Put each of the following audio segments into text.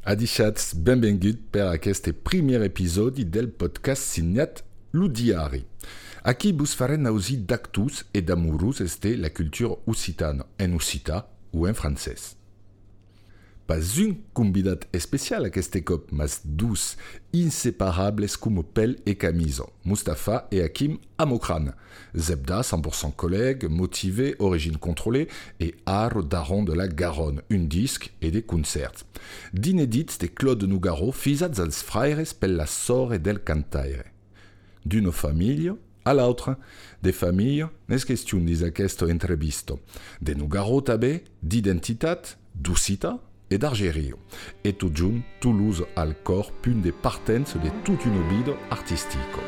Adichatz, benvingut per aquest primer episodi del podcast signat Lu Diari. Aquí vos farem audir d'actus et d'amorus este la culture occitane, en occità ou en francès. Pas un convidat especial aquest cop, mas dos inseparables como pelle et camiso, Mustapha et Hakim Amokran. Zebda, 100% collègue, motivé, origine contrôlée, et art daron de la Garonne, un disque et des concerts. D'inédits de Claude Nougaro, fisats als fraires per la sort del cantaire. D'una famiglia a l'altra, de famiglia, n'és question dis aquest entrevisto. De Nougaro també, d'identitat, d'occità, et d'Argerio. Et tout junt, Toulouse al cor, punt de partence de tout un vida artistico.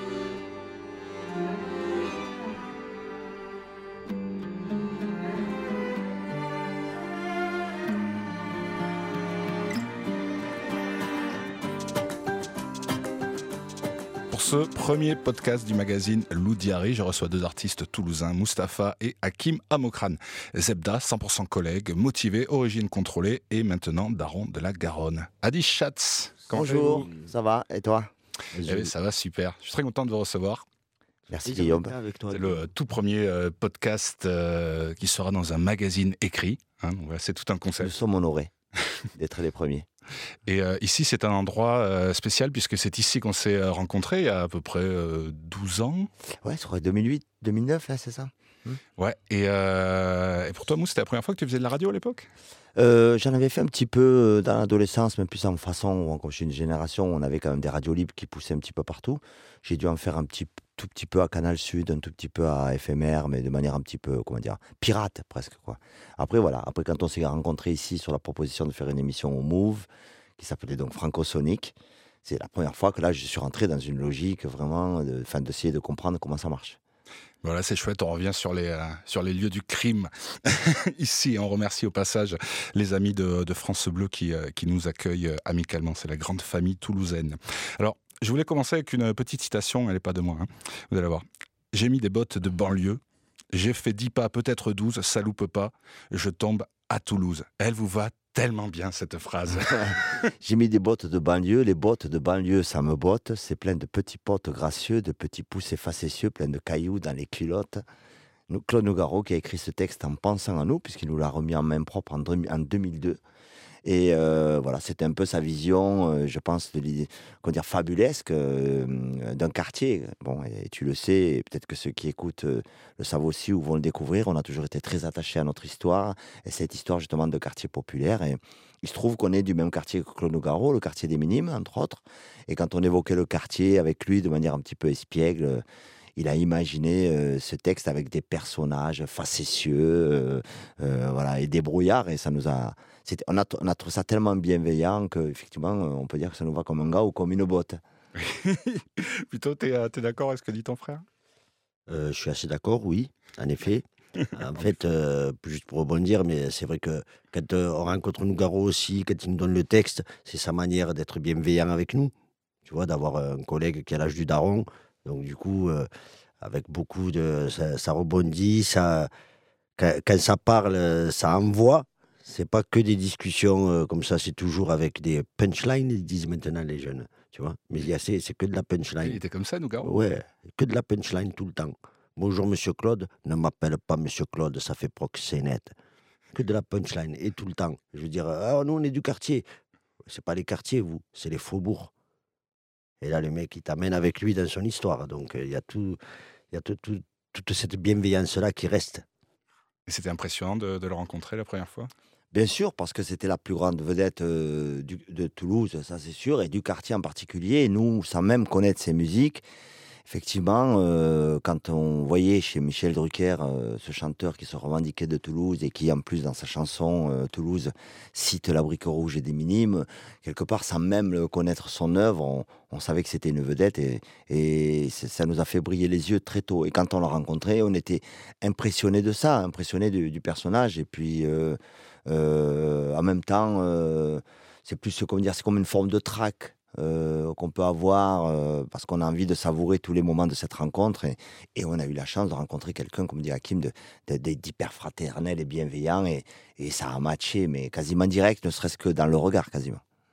Pour ce premier podcast du magazine Lu Diari, je reçois deux artistes toulousains, Mustapha et Hakim Amokran. Zebda, 100% collègue, motivé, origine contrôlée et maintenant daron de la Garonne. Adi Schatz, bonjour, ça va, et toi? Ça va super, je suis très content de vous recevoir. Merci Guillaume. C'est le tout premier podcast qui sera dans un magazine écrit. Voilà, c'est tout un concept. Nous sommes honorés d'être les premiers. Et ici, c'est un endroit spécial puisque c'est ici qu'on s'est rencontrés il y a à peu près 12 ans. Ouais, je crois 2008, 2009, là, c'est ça. Ouais, et pour toi, Mousse, c'était la première fois que tu faisais de la radio à l'époque? J'en avais fait un petit peu dans l'adolescence, mais plus en façon, comme je suis une génération, on avait quand même des radios libres qui poussaient un petit peu partout. J'ai dû en faire tout petit peu à Canal Sud, un tout petit peu à FMR, mais de manière un petit peu, comment dire, pirate presque, quoi. Après, voilà, quand on s'est rencontrés ici sur la proposition de faire une émission au Move, qui s'appelait donc Francosonic, c'est la première fois que là, je suis rentré dans une logique vraiment, d'essayer de comprendre comment ça marche. Voilà, c'est chouette, on revient sur les lieux du crime ici. On remercie au passage les amis de France Bleu qui nous accueillent amicalement. C'est la grande famille toulousaine. Alors, je voulais commencer avec une petite citation, elle n'est pas de moi, vous allez voir. J'ai mis des bottes de banlieue, j'ai fait 10 pas, peut-être 12, ça loupe pas, je tombe à Toulouse. Elle vous va tellement bien cette phrase. J'ai mis des bottes de banlieue, les bottes de banlieue ça me botte, c'est plein de petits potes gracieux, de petits poussés facétieux, plein de cailloux dans les culottes. Claude Nougaro qui a écrit ce texte en pensant à nous, puisqu'il nous l'a remis en main propre en 2002. Et voilà, c'était un peu sa vision, je pense, fabulesque d'un quartier. Bon, et tu le sais, et peut-être que ceux qui écoutent le savent aussi ou vont le découvrir. On a toujours été très attachés à notre histoire, et cette histoire justement de quartier populaire. Et il se trouve qu'on est du même quartier que Claude Nougaro, le quartier des Minimes, entre autres. Et quand on évoquait le quartier avec lui de manière un petit peu espiègle, il a imaginé ce texte avec des personnages facétieux, voilà, et débrouillards, et ça nous a... On a trouvé ça tellement bienveillant qu'effectivement, on peut dire que ça nous va comme un gars ou comme une botte. Plutôt, t'es d'accord avec ce que dit ton frère? Je suis assez d'accord, oui, en effet. En fait, juste pour rebondir, mais c'est vrai que quand on rencontre Nougaro aussi, quand il nous donne le texte, c'est sa manière d'être bienveillant avec nous. Tu vois, d'avoir un collègue qui a l'âge du daron. Donc du coup, avec beaucoup de... Ça rebondit, quand ça parle, ça envoie. C'est pas que des discussions comme ça, c'est toujours avec des punchlines, ils disent maintenant les jeunes, tu vois. Mais c'est que de la punchline. Il était comme ça, Nougaro? Ouais, que de la punchline tout le temps. Bonjour Monsieur Claude, ne m'appelle pas Monsieur Claude, ça fait proxénète. Que de la punchline, et tout le temps. Je veux dire, nous on est du quartier. C'est pas les quartiers, vous, c'est les faubourgs. Et là, le mec, il t'amène avec lui dans son histoire. Donc il y a toute cette bienveillance-là qui reste. Et c'était impressionnant de le rencontrer la première fois? Bien sûr, parce que c'était la plus grande vedette de Toulouse, ça c'est sûr, et du quartier en particulier. Et nous, sans même connaître ses musiques, effectivement, quand on voyait chez Michel Drucker ce chanteur qui se revendiquait de Toulouse et qui, en plus, dans sa chanson Toulouse, cite la brique rouge et des Minimes, quelque part, sans même connaître son œuvre, on savait que c'était une vedette et ça nous a fait briller les yeux très tôt. Et quand on l'a rencontré, on était impressionnés de ça, impressionnés du personnage. Et puis... en même temps, c'est plus c'est comme une forme de trac qu'on peut avoir parce qu'on a envie de savourer tous les moments de cette rencontre et on a eu la chance de rencontrer quelqu'un, comme dit Hakim, d'hyper fraternel et bienveillant et ça a matché, mais quasiment direct, ne serait-ce que dans le regard, quasiment.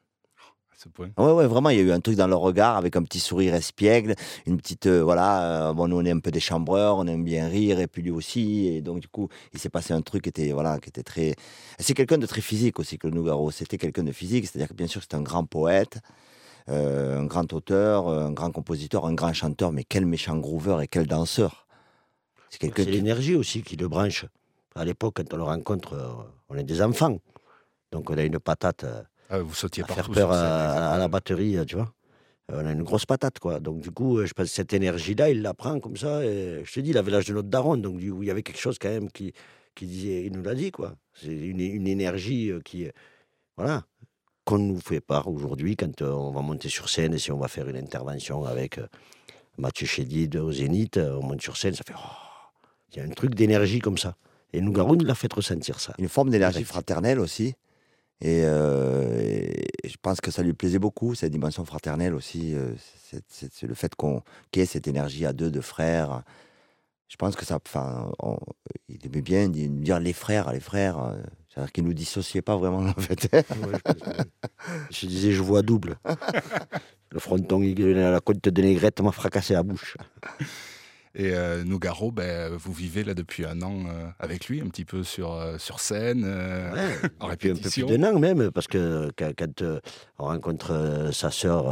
à ce point. Ouais, vraiment, il y a eu un truc dans leur regard avec un petit sourire espiègle, une petite, bon, nous on est un peu des chambreurs, on aime bien rire, et puis lui aussi, et donc du coup, il s'est passé un truc qui était très... C'est quelqu'un de très physique aussi, Claude Nougaro, c'était quelqu'un de physique, c'est-à-dire que bien sûr c'est un grand poète, un grand auteur, un grand compositeur, un grand chanteur, mais quel méchant groover et quel danseur. C'est l'énergie aussi qui le branche. À l'époque, quand on le rencontre, on est des enfants, donc on a une patate... Vous sautiez à faire partout peur sur scène, à la batterie, tu vois. On a une grosse patate, quoi. Donc, du coup, je pense que cette énergie-là, il la prend comme ça. Et je te dis, il avait l'âge de notre daron. Donc, il y avait quelque chose quand même qui disait, il nous l'a dit, quoi. C'est une énergie voilà, qu'on nous fait part aujourd'hui quand on va monter sur scène et si on va faire une intervention avec Mathieu Chédid au Zénith, on monte sur scène, ça fait... il y a un truc d'énergie comme ça. Et Nougaro nous l'a fait ressentir ça. Une forme d'énergie fraternelle aussi. Et je pense que ça lui plaisait beaucoup, cette dimension fraternelle aussi. C'est le fait qu'il y ait cette énergie à deux de frères. Je pense que ça. Il aimait bien dire les frères. C'est-à-dire qu'il ne nous dissociait pas vraiment, en fait. Je disais, je vois double. Le fronton, la côte de Négrette m'a fracassé la bouche. Et Nougaro, vous vivez là depuis un an avec lui, un petit peu sur scène, en répétition. Un peu plus d'un an même, parce que quand on rencontre sa sœur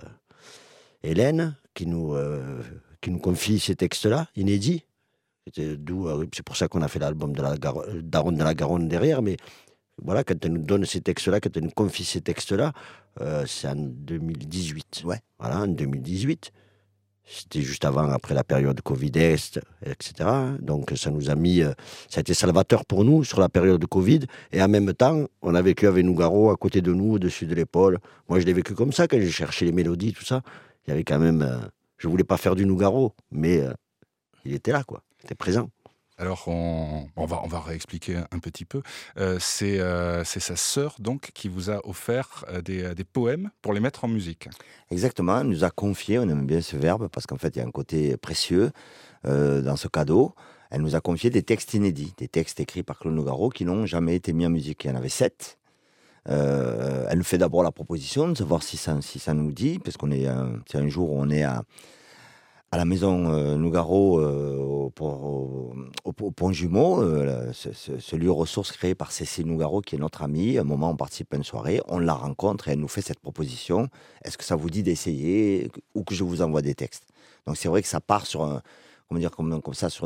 Hélène, qui nous confie ces textes-là, inédits. C'est pour ça qu'on a fait l'album de la Daronne de la Garonne derrière, mais voilà, quand elle nous donne ces textes-là, quand elle nous confie ces textes-là, c'est en 2018. Ouais. Voilà, en 2018. C'était juste après la période Covid, etc. Donc ça nous a mis, ça a été salvateur pour nous sur la période de Covid. Et en même temps, on a vécu avec Nougaro à côté de nous, au-dessus de l'épaule. Moi, je l'ai vécu comme ça quand j'ai cherché les mélodies, tout ça. Il y avait quand même, je voulais pas faire du Nougaro, mais il était là, quoi. Il était présent. Alors, on va réexpliquer un petit peu. C'est sa sœur, donc, qui vous a offert des poèmes pour les mettre en musique. Exactement, elle nous a confié, on aime bien ce verbe, parce qu'en fait, il y a un côté précieux dans ce cadeau. Elle nous a confié des textes inédits, des textes écrits par Claude Nougaro qui n'ont jamais été mis en musique. Il y en avait 7. Elle nous fait d'abord la proposition de savoir si ça nous dit, parce c'est un jour où on est à la maison Nougaro au Pont Jumeau, ce lieu ressource créé par Cécile Nougaro, qui est notre amie. À un moment, on participe à une soirée, on la rencontre et elle nous fait cette proposition. Est-ce que ça vous dit d'essayer ou que je vous envoie des textes? Donc c'est vrai que ça part sur comme ça, sur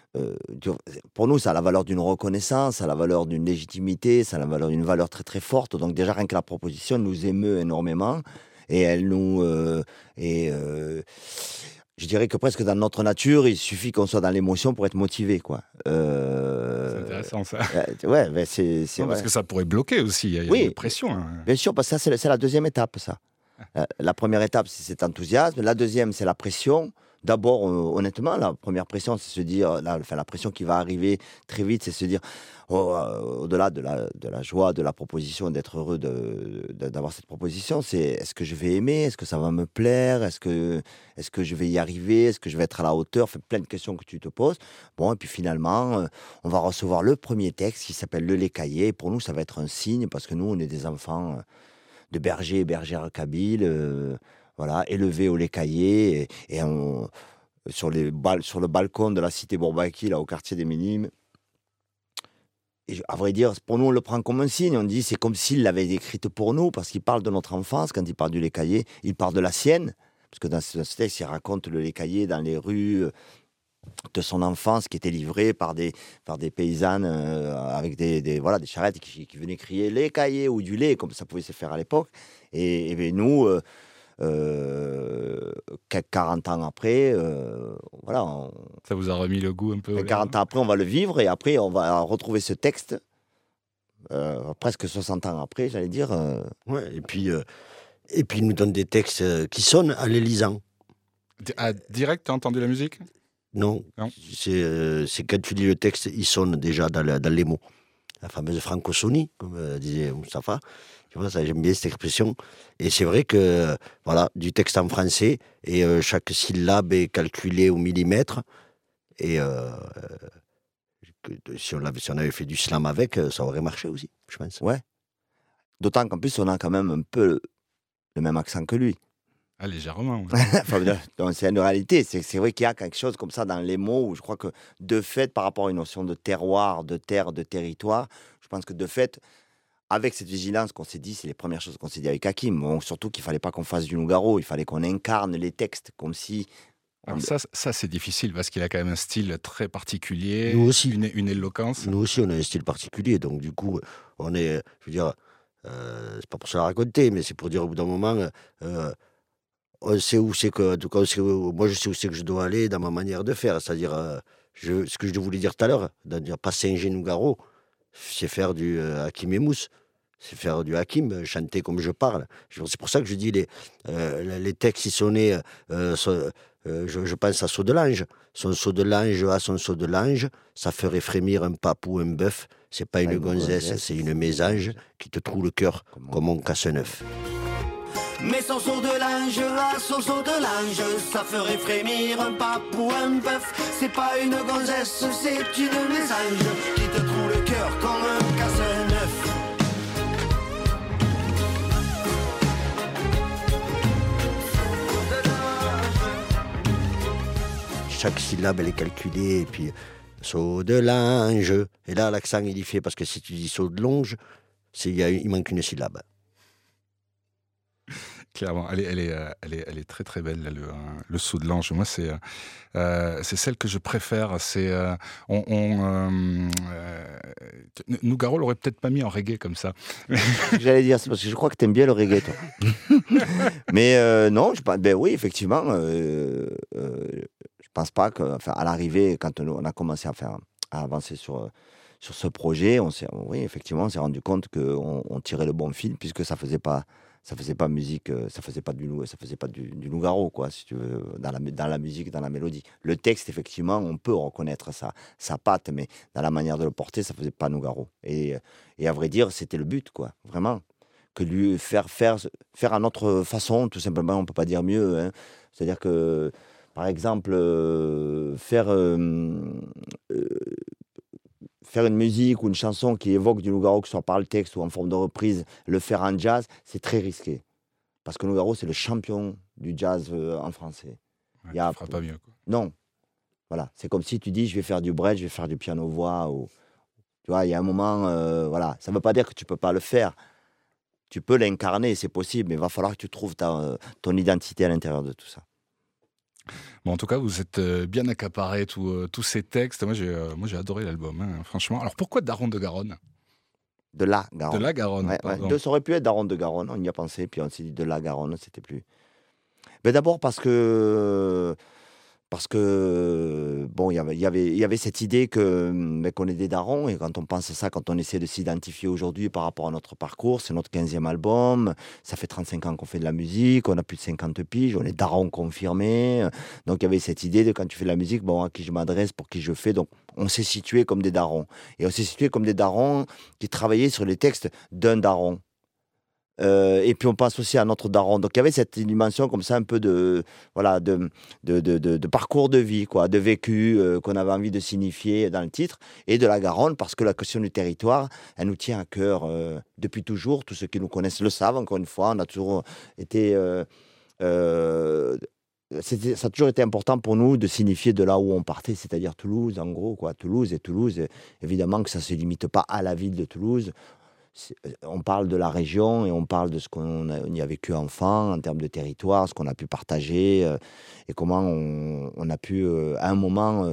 pour nous, ça a la valeur d'une reconnaissance, ça a la valeur d'une légitimité, ça a la valeur d'une valeur très très forte. Donc déjà, rien que la proposition nous émeut énormément et elle nous... je dirais que presque dans notre nature, il suffit qu'on soit dans l'émotion pour être motivé, quoi. C'est intéressant, ça. Ouais, c'est parce que ça pourrait bloquer aussi, il y a une pression. Hein. Bien sûr, parce que ça, c'est la deuxième étape, ça. La première étape, c'est cet enthousiasme. La deuxième, c'est la pression. D'abord, honnêtement, la première pression, c'est se dire, la pression qui va arriver très vite, c'est se dire, au-delà de la joie, de la proposition, d'être heureux d'avoir cette proposition, c'est est-ce que je vais aimer, est-ce que ça va me plaire, est-ce que je vais y arriver, est-ce que je vais être à la hauteur, plein de questions que tu te poses. Bon, et puis finalement, on va recevoir le premier texte qui s'appelle Le Lécaillé. Et pour nous, ça va être un signe, parce que nous, on est des enfants de bergers et bergères kabyles, voilà, élevés au Lécaillé, et sur le balcon de la cité Bourbaki, là, au quartier des Minimes. Et à vrai dire, pour nous, on le prend comme un signe. On dit c'est comme s'il l'avait écrite pour nous, parce qu'il parle de notre enfance. Quand il parle du Lécaillé, il parle de la sienne. Parce que dans ce texte, il raconte le Lécaillé dans les rues de son enfance, qui était livré par des paysannes avec des charrettes qui venaient crier Lécaillé ou du lait, comme ça pouvait se faire à l'époque. Et nous... 40 ans après, voilà. Ça vous a remis le goût un peu 40 ans après, on va le vivre et après, on va retrouver ce texte, presque 60 ans après, j'allais dire. Ouais, et puis, il nous donne des textes qui sonnent en les lisant. Direct, t'as entendu la musique? Non. C'est quand tu lis le texte, il sonne déjà dans les mots. La fameuse francophonie, comme disait Moustapha. Tu vois, ça, j'aime bien cette expression. Et c'est vrai que, voilà, du texte en français, et chaque syllabe est calculée au millimètre. Et si on avait fait du slam avec, ça aurait marché aussi, je pense. Ouais. D'autant qu'en plus, on a quand même un peu le même accent que lui. Ah, légèrement. Enfin, donc, c'est une réalité. C'est vrai qu'il y a quelque chose comme ça dans les mots où je crois que, de fait, par rapport à une notion de terroir, de terre, de territoire, je pense que, de fait, avec cette vigilance qu'on s'est dit, c'est les premières choses qu'on s'est dit avec Hakim. Bon, surtout qu'il ne fallait pas qu'on fasse du Nougaro, il fallait qu'on incarne les textes comme si. Alors ça c'est difficile parce qu'il a quand même un style très particulier, Nous aussi. une éloquence. Nous aussi, on a un style particulier. Donc, du coup, on est. Je veux dire, c'est pas pour ça raconter, mais c'est pour dire au bout d'un moment, on sait où c'est que. En tout cas, moi, je sais où c'est que je dois aller dans ma manière de faire. C'est-à-dire, ce que je voulais dire tout à l'heure, c'est-à-dire pas Saint-Nougaro, c'est faire du Hakim et Mousse. C'est faire du Hakim, chanter comme je parle. C'est pour ça que je dis les textes, ils sont nés. Je pense à Saut de l'Ange. Son saut de l'ange à son saut de l'ange, ça ferait frémir un papou, un bœuf. C'est pas une gonzesse, c'est une mésange qui te troue le cœur comme on casse neuf. Mais son saut de linge, à son saut de linge, ça ferait frémir un papou, un bœuf. C'est pas une gonzesse, c'est une mésange qui te troue le cœur comme un casse-neuf. Chaque syllabe, elle est calculée, et puis saut de l'ange. Et là, l'accent, il y fait, parce que si tu dis saut de longe, il manque une syllabe. Clairement, elle est très très belle, là, le saut de l'ange. Moi, c'est celle que je préfère. Nougaro l'aurait peut-être pas mis en reggae comme ça. J'allais dire, c'est parce que je crois que t'aimes bien le reggae, toi. Mais non, ben oui, effectivement, je pense pas que, enfin, à l'arrivée, quand on a commencé à avancer sur ce projet, oui, effectivement, on s'est rendu compte qu'on tirait le bon fil, puisque ça faisait pas musique, ça faisait pas du Nougaro, quoi, si tu veux, dans la musique, dans la mélodie. Le texte, effectivement, on peut reconnaître sa patte, mais dans la manière de le porter, ça faisait pas Nougaro. Et à vrai dire, c'était le but, quoi, vraiment. Que lui faire à notre façon, tout simplement, on peut pas dire mieux, hein. C'est-à-dire que, par exemple, faire une musique ou une chanson qui évoque du Nougaro, que ce soit par le texte ou en forme de reprise, le faire en jazz, c'est très risqué. Parce que Nougaro, c'est le champion du jazz en français. Ouais, tu feras pas mieux, quoi. Non. Voilà. C'est comme si tu dis, je vais faire du bridge, je vais faire du piano-voix. Tu vois, il y a un moment, voilà. Ça ne veut pas dire que tu ne peux pas le faire. Tu peux l'incarner, c'est possible, mais il va falloir que tu trouves ton identité à l'intérieur de tout ça. Bon, en tout cas, vous êtes bien accaparé tous ces textes. Moi, j'ai adoré l'album, hein, franchement. Alors, pourquoi Daron de Garonne? De la Garonne. De la Garonne, ouais. pardon. Ça aurait pu être Daron de Garonne, on y a pensé, puis on s'est dit de la Garonne, c'était plus. Mais d'abord parce que bon, il y avait cette idée qu'on est des darons, et quand on pense à ça, quand on essaie de s'identifier aujourd'hui par rapport à notre parcours, c'est notre 15e album, ça fait 35 ans qu'on fait de la musique, on a plus de 50 piges, on est darons confirmés, donc il y avait cette idée de quand tu fais de la musique, bon, à qui je m'adresse, pour qui je fais, donc on s'est situé comme des darons, et on s'est situé comme des darons qui travaillaient sur les textes d'un daron. Et puis on pense aussi à notre daron. Donc il y avait cette dimension comme ça, un peu de parcours de vie, quoi, de vécu qu'on avait envie de signifier dans le titre, et de la Garonne, parce que la question du territoire, elle nous tient à cœur depuis toujours. Tous ceux qui nous connaissent le savent, encore une fois, on a toujours été... ça a toujours été important pour nous de signifier de là où on partait, c'est-à-dire Toulouse, en gros, quoi. Toulouse, évidemment que ça ne se limite pas à la ville de Toulouse. On parle de la région et on parle de ce qu'on y a vécu enfant en termes de territoire, ce qu'on a pu partager et comment on a pu à un moment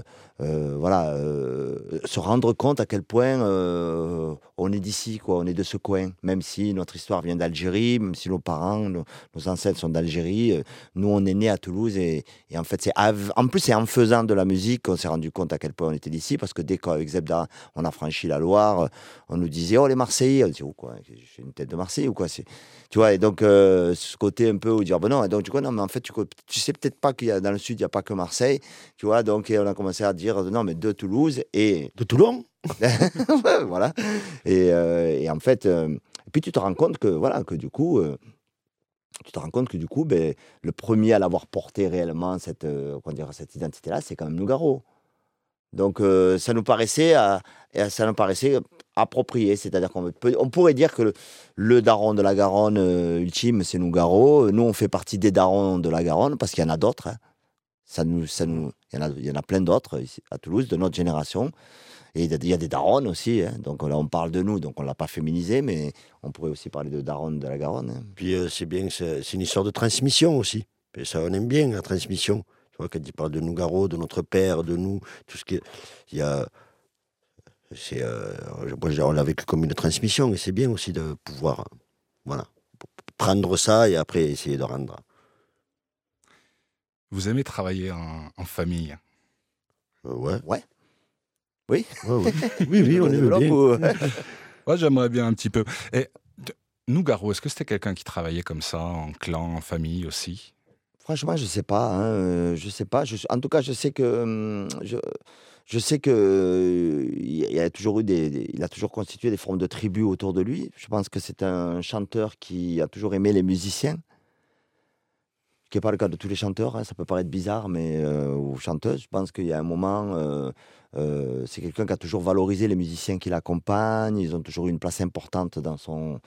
se rendre compte à quel point on est d'ici, quoi, on est de ce coin, même si notre histoire vient d'Algérie, même si nos parents, nos ancêtres sont d'Algérie, nous on est nés à Toulouse et en fait en plus c'est en faisant de la musique qu'on s'est rendu compte à quel point on était d'ici, parce que dès qu'avec Zebda on a franchi la Loire, on nous disait oh les Marseillais, on dit oh quoi, j'ai une tête de Marseille ou quoi, tu vois, et donc ce côté un peu où dire ben non, et donc du coup non, mais en fait tu sais peut-être pas qu'il y a dans le sud il y a pas que Marseille, tu vois, donc on a commencé à dire non mais de Toulouse et de Toulon. Voilà, et en fait et puis tu te rends compte que voilà, que du coup ben, le premier à l'avoir porté réellement cette identité là, c'est quand même Nougaro. Donc ça nous paraissait approprié, c'est-à-dire on pourrait dire que le daron de la Garonne ultime, c'est Nougaro. Nous, on fait partie des darons de la Garonne parce qu'il y en a d'autres. Hein. Il y en a plein d'autres ici à Toulouse de notre génération. Et il y a des darons aussi. Hein. Donc là, on parle de nous, donc on ne l'a pas féminisé, mais on pourrait aussi parler de darons de la Garonne. Hein. Puis c'est bien, c'est une histoire de transmission aussi. Et ça, on aime bien la transmission. Tu vois, quand il parle de Nougaro, de notre père, de nous, tout ce qui il y a. On l'a vécu comme une transmission et c'est bien aussi de pouvoir prendre ça et après essayer de rendre. Vous aimez travailler en famille? Ouais. Ouais. Oui. Ouais. Oui, on aime bien. Ouais, j'aimerais bien un petit peu. Et Nougaro, est-ce que c'était quelqu'un qui travaillait comme ça, en clan, en famille aussi? Franchement, je sais pas. Hein, je sais pas. En tout cas, je sais que il a toujours il a toujours constitué des formes de tribus autour de lui. Je pense que c'est un chanteur qui a toujours aimé les musiciens, ce qui n'est pas le cas de tous les chanteurs. Hein, ça peut paraître bizarre, mais ou chanteuses. Je pense qu'il y a un moment, c'est quelqu'un qui a toujours valorisé les musiciens qui l'accompagnent. Ils ont toujours eu une place importante dans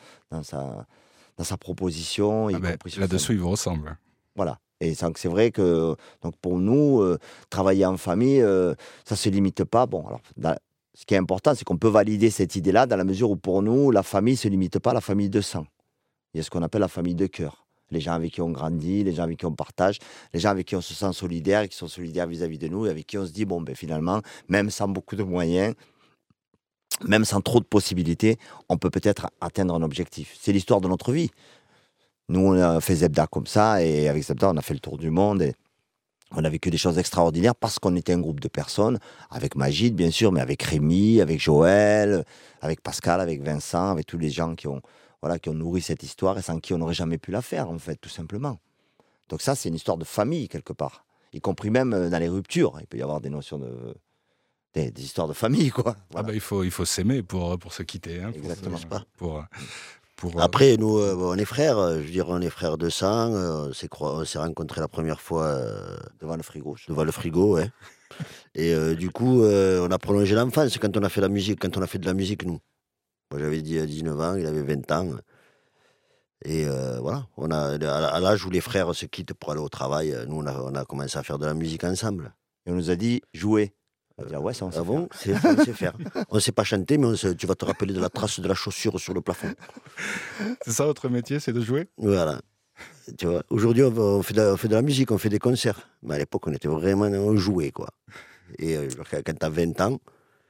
sa proposition. Là-dessus, il vous ressemble. Voilà. Et c'est vrai que donc pour nous, travailler en famille, ça ne se limite pas. Bon, alors, ce qui est important, c'est qu'on peut valider cette idée-là dans la mesure où pour nous, la famille ne se limite pas à la famille de sang. Il y a ce qu'on appelle la famille de cœur. Les gens avec qui on grandit, les gens avec qui on partage, les gens avec qui on se sent solidaire, qui sont solidaires vis-à-vis de nous, et avec qui on se dit, bon, ben finalement, même sans beaucoup de moyens, même sans trop de possibilités, on peut peut-être atteindre un objectif. C'est l'histoire de notre vie. Nous, on a fait Zebda comme ça, et avec Zebda, on a fait le tour du monde, et on a vécu des choses extraordinaires parce qu'on était un groupe de personnes, avec Magid, bien sûr, mais avec Rémi, avec Joël, avec Pascal, avec Vincent, avec tous les gens qui ont nourri cette histoire et sans qui on n'aurait jamais pu la faire, en fait, tout simplement. Donc ça, c'est une histoire de famille, quelque part, y compris même dans les ruptures. Il peut y avoir des notions des histoires de famille, quoi. Voilà. Ah bah, il faut s'aimer pour se quitter. Hein, exactement. Après, nous, on est frères. Je veux dire, on est frères de sang. On s'est rencontrés la première fois devant le frigo. Devant le frigo, ouais. Et du coup, on a prolongé l'enfance quand on a fait la musique, quand on a fait de la musique, nous. Moi, j'avais 19 ans, il avait 20 ans. Et voilà, à l'âge où les frères se quittent pour aller au travail, nous, on a commencé à faire de la musique ensemble. Et on nous a dit, jouer. On a dit, ouais, ça, on sait bon, faire. On sait faire. On ne sait pas chanter, mais tu vas te rappeler de la trace de la chaussure sur le plafond. C'est ça votre métier, c'est de jouer? Voilà. Tu vois, aujourd'hui, on fait de la musique, on fait des concerts. Mais à l'époque, on jouait, quoi. Et quand tu as 20 ans,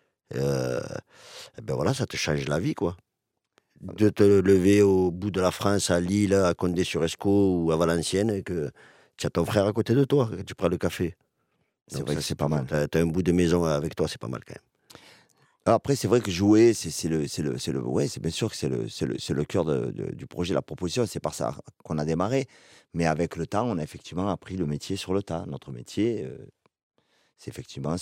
ben voilà, ça te change la vie, quoi. De te lever au bout de la France, à Lille, à Condé-sur-Escaut ou à Valenciennes, et que tu as ton frère à côté de toi, que tu prends le café. C'est vrai que c'est pas mal. Tu as un bout de maison avec toi, c'est pas mal quand même. Après, c'est vrai que jouer, c'est bien sûr que c'est le cœur du projet, la proposition. C'est par ça qu'on a démarré. Mais avec le temps, on a effectivement appris le métier sur le tas. Notre métier, c'est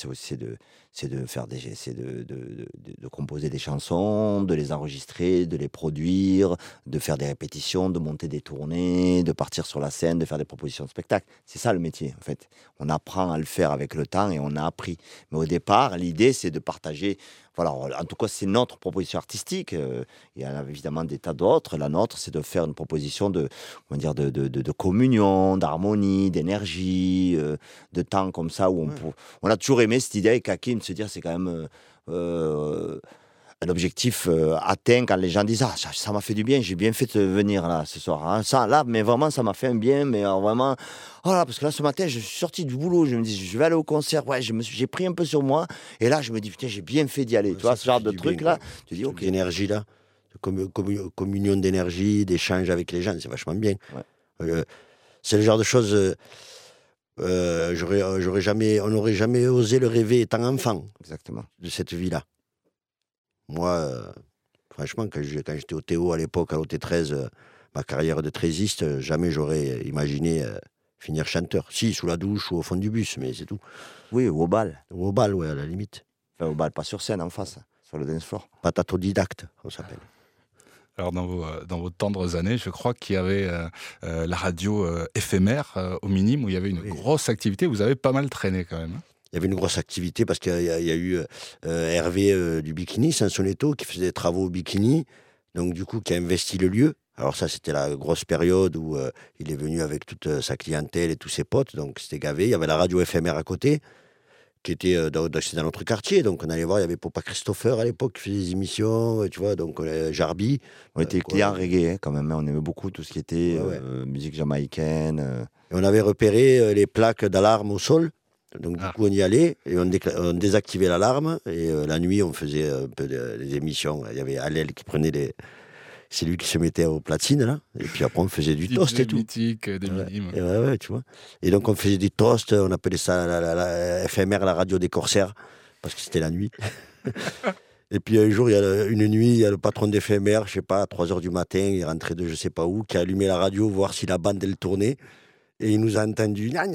de composer des chansons, de les enregistrer, de les produire, de faire des répétitions, de monter des tournées, de partir sur la scène, de faire des propositions de spectacle. C'est ça le métier, en fait. On apprend à le faire avec le temps et on a appris. Mais au départ, l'idée, c'est de partager. Voilà, en tout cas, c'est notre proposition artistique. Il y en a évidemment des tas d'autres. La nôtre, c'est de faire une proposition de communion, d'harmonie, d'énergie, de temps comme ça. Où on a toujours aimé cette idée avec Hakim de se dire c'est quand même un objectif atteint quand les gens disent « Ah, ça m'a fait du bien, j'ai bien fait de venir là ce soir. Hein. Ça, là, mais vraiment, ça m'a fait un bien. Mais alors, vraiment, oh là, parce que là, ce matin, je suis sorti du boulot. Je me dis, je vais aller au concert. Ouais, j'ai pris un peu sur moi. Et là, je me dis, putain, j'ai bien fait d'y aller. Tu vois, ce genre de truc-là. Tu dis, ok. L'énergie là, communion d'énergie, d'échange avec les gens, c'est vachement bien. Ouais. C'est le genre de choses... on n'aurait jamais osé le rêver étant enfant. Exactement. De cette vie-là. Moi, franchement, quand j'étais au Théo à l'époque, à l'OT13, ma carrière de trésiste, jamais j'aurais imaginé finir chanteur. Si, sous la douche ou au fond du bus, mais c'est tout. Oui, ou au bal. Ou au bal, ouais, à la limite. Enfin, au bal, pas sur scène, en face, sur le dance floor. Patatodidacte, on s'appelle. Alors, dans vos tendres années, je crois qu'il y avait la radio éphémère au Minime, où il y avait une grosse activité. Vous avez pas mal traîné quand même. Il y avait une grosse activité parce qu'il y a eu Hervé du Bikini, Sansonetto, qui faisait des travaux au Bikini, donc du coup qui a investi le lieu. Alors ça, c'était la grosse période où il est venu avec toute sa clientèle et tous ses potes, donc c'était gavé. Il y avait la radio éphémère à côté, qui était c'était dans notre quartier, donc on allait voir, il y avait Popa Christopher à l'époque qui faisait des émissions, tu vois, donc Jarbi. On était clients reggae, quand même. On aimait beaucoup tout ce qui était musique jamaïcaine. Et on avait repéré les plaques d'alarme au sol. Donc, du coup, on y allait et on désactivait l'alarme. Et la nuit, on faisait un peu des émissions. Il y avait Allel qui prenait les. C'est lui qui se mettait aux platines, là. Et puis après, on faisait du toast et tout. Mythique, des minimes. Ouais, tu vois. Et donc, on faisait du toast. On appelait ça la éphémère, la radio des corsaires, parce que c'était la nuit. Et puis, un jour, une nuit, il y a le patron d'éphémère, je sais pas, à 3h du matin, il est rentré de je sais pas où, qui a allumé la radio, voir si la bande, elle tournait. Et il nous a entendu. Donc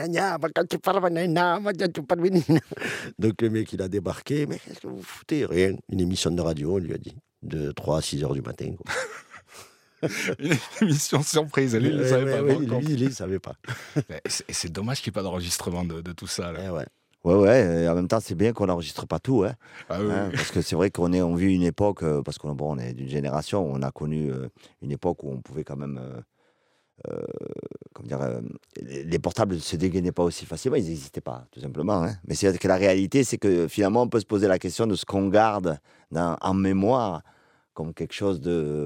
le mec, il a débarqué. Mais qu'est-ce que vous foutez? Rien. Une émission de radio, on lui a dit. De 3 à 6 heures du matin. Une émission surprise. Lui, il ne savait pas. Lui, il ne savait pas. Et c'est dommage qu'il n'y ait pas d'enregistrement de tout ça. Là. Ouais. Et en même temps, c'est bien qu'on n'enregistre pas tout. Hein. Ah, oui. Parce que c'est vrai on vit une époque, parce qu'on est d'une génération, où on a connu une époque où on pouvait quand même. Les portables ne se dégainaient pas aussi facilement, ils n'existaient pas, tout simplement. Hein. Mais c'est que la réalité, c'est que finalement, on peut se poser la question de ce qu'on garde en mémoire comme quelque chose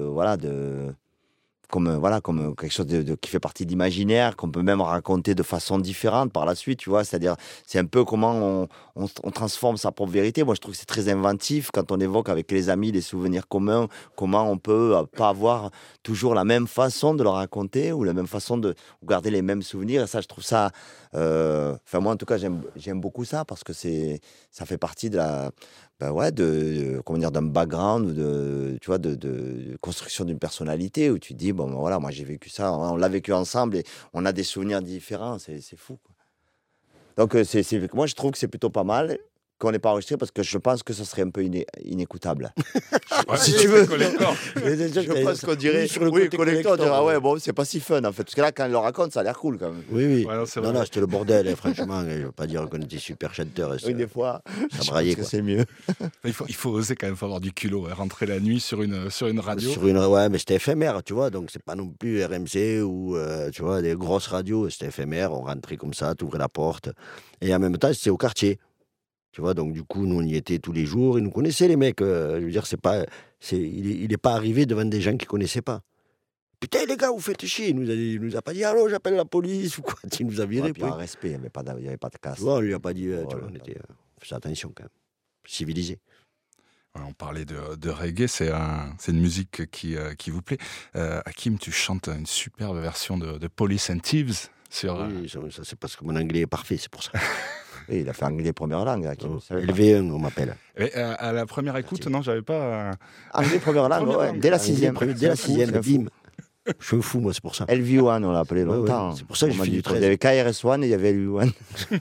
comme quelque chose qui fait partie d'imaginaire, qu'on peut même raconter de façon différente par la suite, tu vois. C'est-à-dire, c'est un peu comment on transforme sa propre vérité. Moi, je trouve que c'est très inventif quand on évoque avec les amis les souvenirs communs, comment on peut pas avoir toujours la même façon de le raconter ou la même façon de garder les mêmes souvenirs. Et ça, je trouve ça... moi, en tout cas, j'aime beaucoup ça parce que ça fait partie de la... d'un background, de construction d'une personnalité où tu te dis, moi j'ai vécu ça, on l'a vécu ensemble et on a des souvenirs différents, c'est fou. Quoi. Donc moi je trouve que c'est plutôt pas mal qu'on n'ait pas enregistré parce que je pense que ce serait un peu inécoutable. Si tu veux. Je pense qu'on dirait, collector, on dirait, c'est pas si fun en fait. Parce que là, quand il le raconte, ça a l'air cool quand même. Oui. Ouais, non, c'était le bordel, franchement. Je ne veux pas dire qu'on était super chanteurs. Oui, des fois, ça braillait. Que c'est mieux. Il faut oser quand même, faut avoir du culot. Rentrer la nuit sur une radio. Ouais, mais c'était éphémère, tu vois. Donc, c'est pas non plus RMC ou, tu vois, des grosses radios. C'était éphémère. On rentrait comme ça, t'ouvrais la porte. Et en même temps, c'était au quartier. Tu vois, donc du coup, nous, on y était tous les jours. Ils nous connaissaient, les mecs. Je veux dire, il n'est pas arrivé devant des gens qu'il ne connaissait pas. Putain, les gars, vous faites chier. Il nous a pas dit, allô, j'appelle la police ou quoi. Il nous a viré. Puis en respect, il n'y avait pas de casse. On ne lui a pas dit, on faisait attention quand même. Civilisé. On parlait de reggae, c'est une musique qui vous plaît. Hakim, tu chantes une superbe version de Police and Thieves. Oui, ça c'est parce que mon anglais est parfait, c'est pour ça. Oui, il a fait anglais première langue. LV1, on m'appelle. Et à la première écoute, non, j'avais pas... Anglais première langue, ouais. Dès la sixième. Dès la sixième, bim. Je suis fou, moi, c'est pour ça. LV1, on l'a appelé longtemps. Ouais. C'est pour ça que j'ai fait du 13. Il y avait KRS-One et il y avait LV1.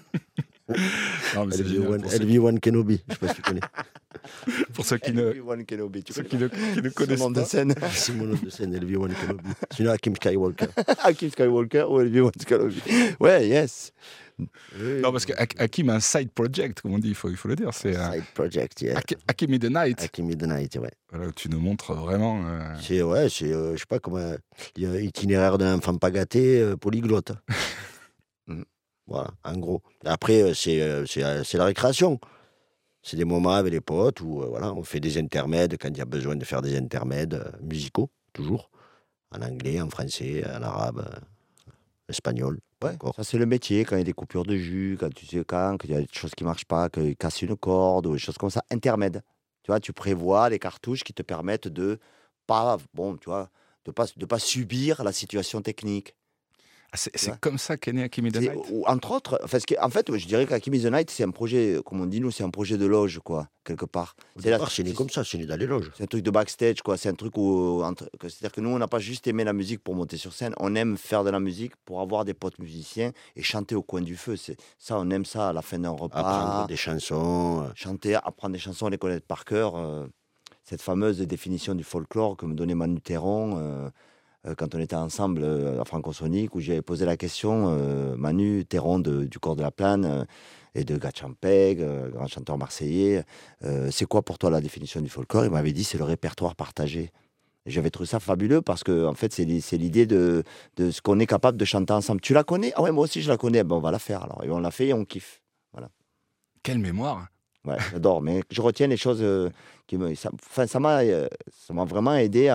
LV1 Kenobi, je ne sais pas si tu connais. Pour ceux qui ne connaissent pas. C'est mon nom de scène, LV1 Kenobi. Sinon, Hakim Skywalker. Hakim Skywalker ou LV1 Kenobi. Ouais, yes. Non, parce que Hakim a un side project, comme on dit, il faut le dire. C'est side project, yeah. Hakim in the Night. Hakim in the Night, ouais. Voilà, tu nous montres vraiment... je sais pas comment... Il y a itinéraire d'un enfant pas gâté, polyglotte. Voilà, en gros. Après, c'est la récréation. C'est des moments avec les potes où on fait des intermèdes quand il y a besoin de faire des intermèdes musicaux, toujours. En anglais, en français, en arabe, espagnol. Ouais, ça c'est le métier, quand il y a des coupures de jus, quand il y a des choses qui ne marchent pas, qu'il casse une corde ou des choses comme ça, intermède. Tu vois, tu prévois les cartouches qui te permettent de pas subir la situation technique. C'est comme ça qu'est né Hakim in the Night. Entre autres, en fait, je dirais qu'Hakim in the Night, c'est un projet, comme on dit nous, c'est un projet de loge, quoi, quelque part. C'est né comme ça, c'est né dans les loges. C'est un truc de backstage, quoi. C'est un truc c'est-à-dire que nous, on n'a pas juste aimé la musique pour monter sur scène, on aime faire de la musique pour avoir des potes musiciens et chanter au coin du feu. Ça, on aime ça à la fin d'un repas. Apprendre des chansons. Chanter, apprendre des chansons, les connaître par cœur. Cette fameuse définition du folklore que me donnait Manu Théron. quand on était ensemble à Francosonique, où j'avais posé la question, Manu Théron du Corps de la Plane et de Gatchampeg, grand chanteur marseillais, c'est quoi pour toi la définition du folklore? Il m'avait dit c'est le répertoire partagé. Et j'avais trouvé ça fabuleux parce que en fait, c'est l'idée de ce qu'on est capable de chanter ensemble. Tu la connais? Ah ouais, moi aussi je la connais. Ben, on va la faire alors. Et on l'a fait et on kiffe. Voilà. Quelle mémoire! Ouais, j'adore. Mais je retiens les choses qui me. Ça m'a vraiment aidé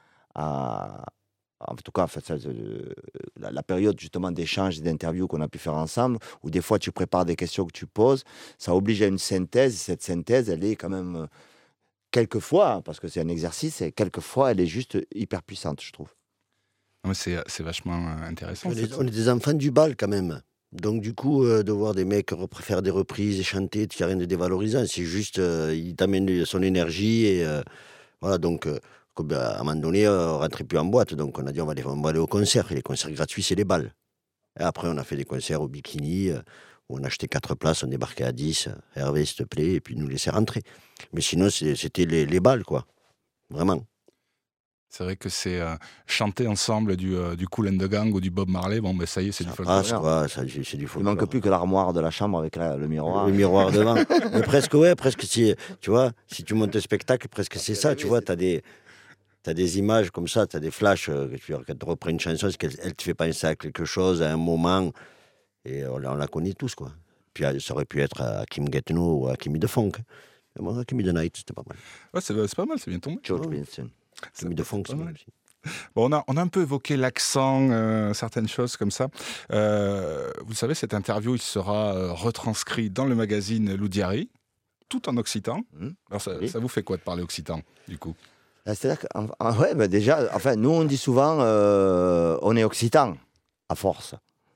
en tout cas, en fait, la période justement d'échange et d'interviews qu'on a pu faire ensemble, où des fois tu prépares des questions que tu poses, ça oblige à une synthèse. Et cette synthèse, elle est quand même, quelquefois, hein, parce que c'est un exercice, et quelquefois, elle est juste hyper puissante, je trouve. Non, mais c'est vachement intéressant. On est des enfants du bal quand même. Donc du coup, de voir des mecs faire des reprises et chanter, il n'y a rien de dévalorisant. C'est juste, il t'amène son énergie et voilà. Donc, comme, à un moment donné, on ne rentrait plus en boîte. Donc on a dit on va aller au concert. Et les concerts gratuits, c'est les balles. Et après, on a fait des concerts au Bikini, où on achetait 4 places, on débarquait à 10. Hervé, s'il te plaît, et puis nous laissait rentrer. Mais sinon, c'était les balles, quoi. Vraiment. C'est vrai que c'est chanter ensemble du Kool and the Gang ou du Bob Marley, bon, ben ça y est, c'est du folklore. Passe, quoi, c'est du Il folklore. manque plus que l'armoire de la chambre avec le miroir. Le miroir devant. Mais presque, ouais, presque, si, tu vois, si tu montes un spectacle, presque c'est ça, tu vois, t'as des images comme ça, t'as des flashs, quand tu reprends une chanson, c'est qu'elle te fait penser à quelque chose, à un moment, et on la connaît tous, quoi. Puis ça aurait pu être Hakim Gatineau ou Hakim de Funk. Mais moi, Hakim de Night, c'était pas mal. Ouais, c'est pas mal, c'est bien tombé. George Benson. Hakim de Funk, c'est pas mal mal. aussi. Bon, on a un peu évoqué l'accent, certaines choses comme ça. Vous savez, cette interview, il sera retranscrit dans le magazine Loudiari, tout en occitan. Alors, Oui. ça vous fait quoi de parler occitan, du coup? C'est-à-dire que, ouais, ben déjà, enfin, nous, on dit souvent, on est occitan, à force.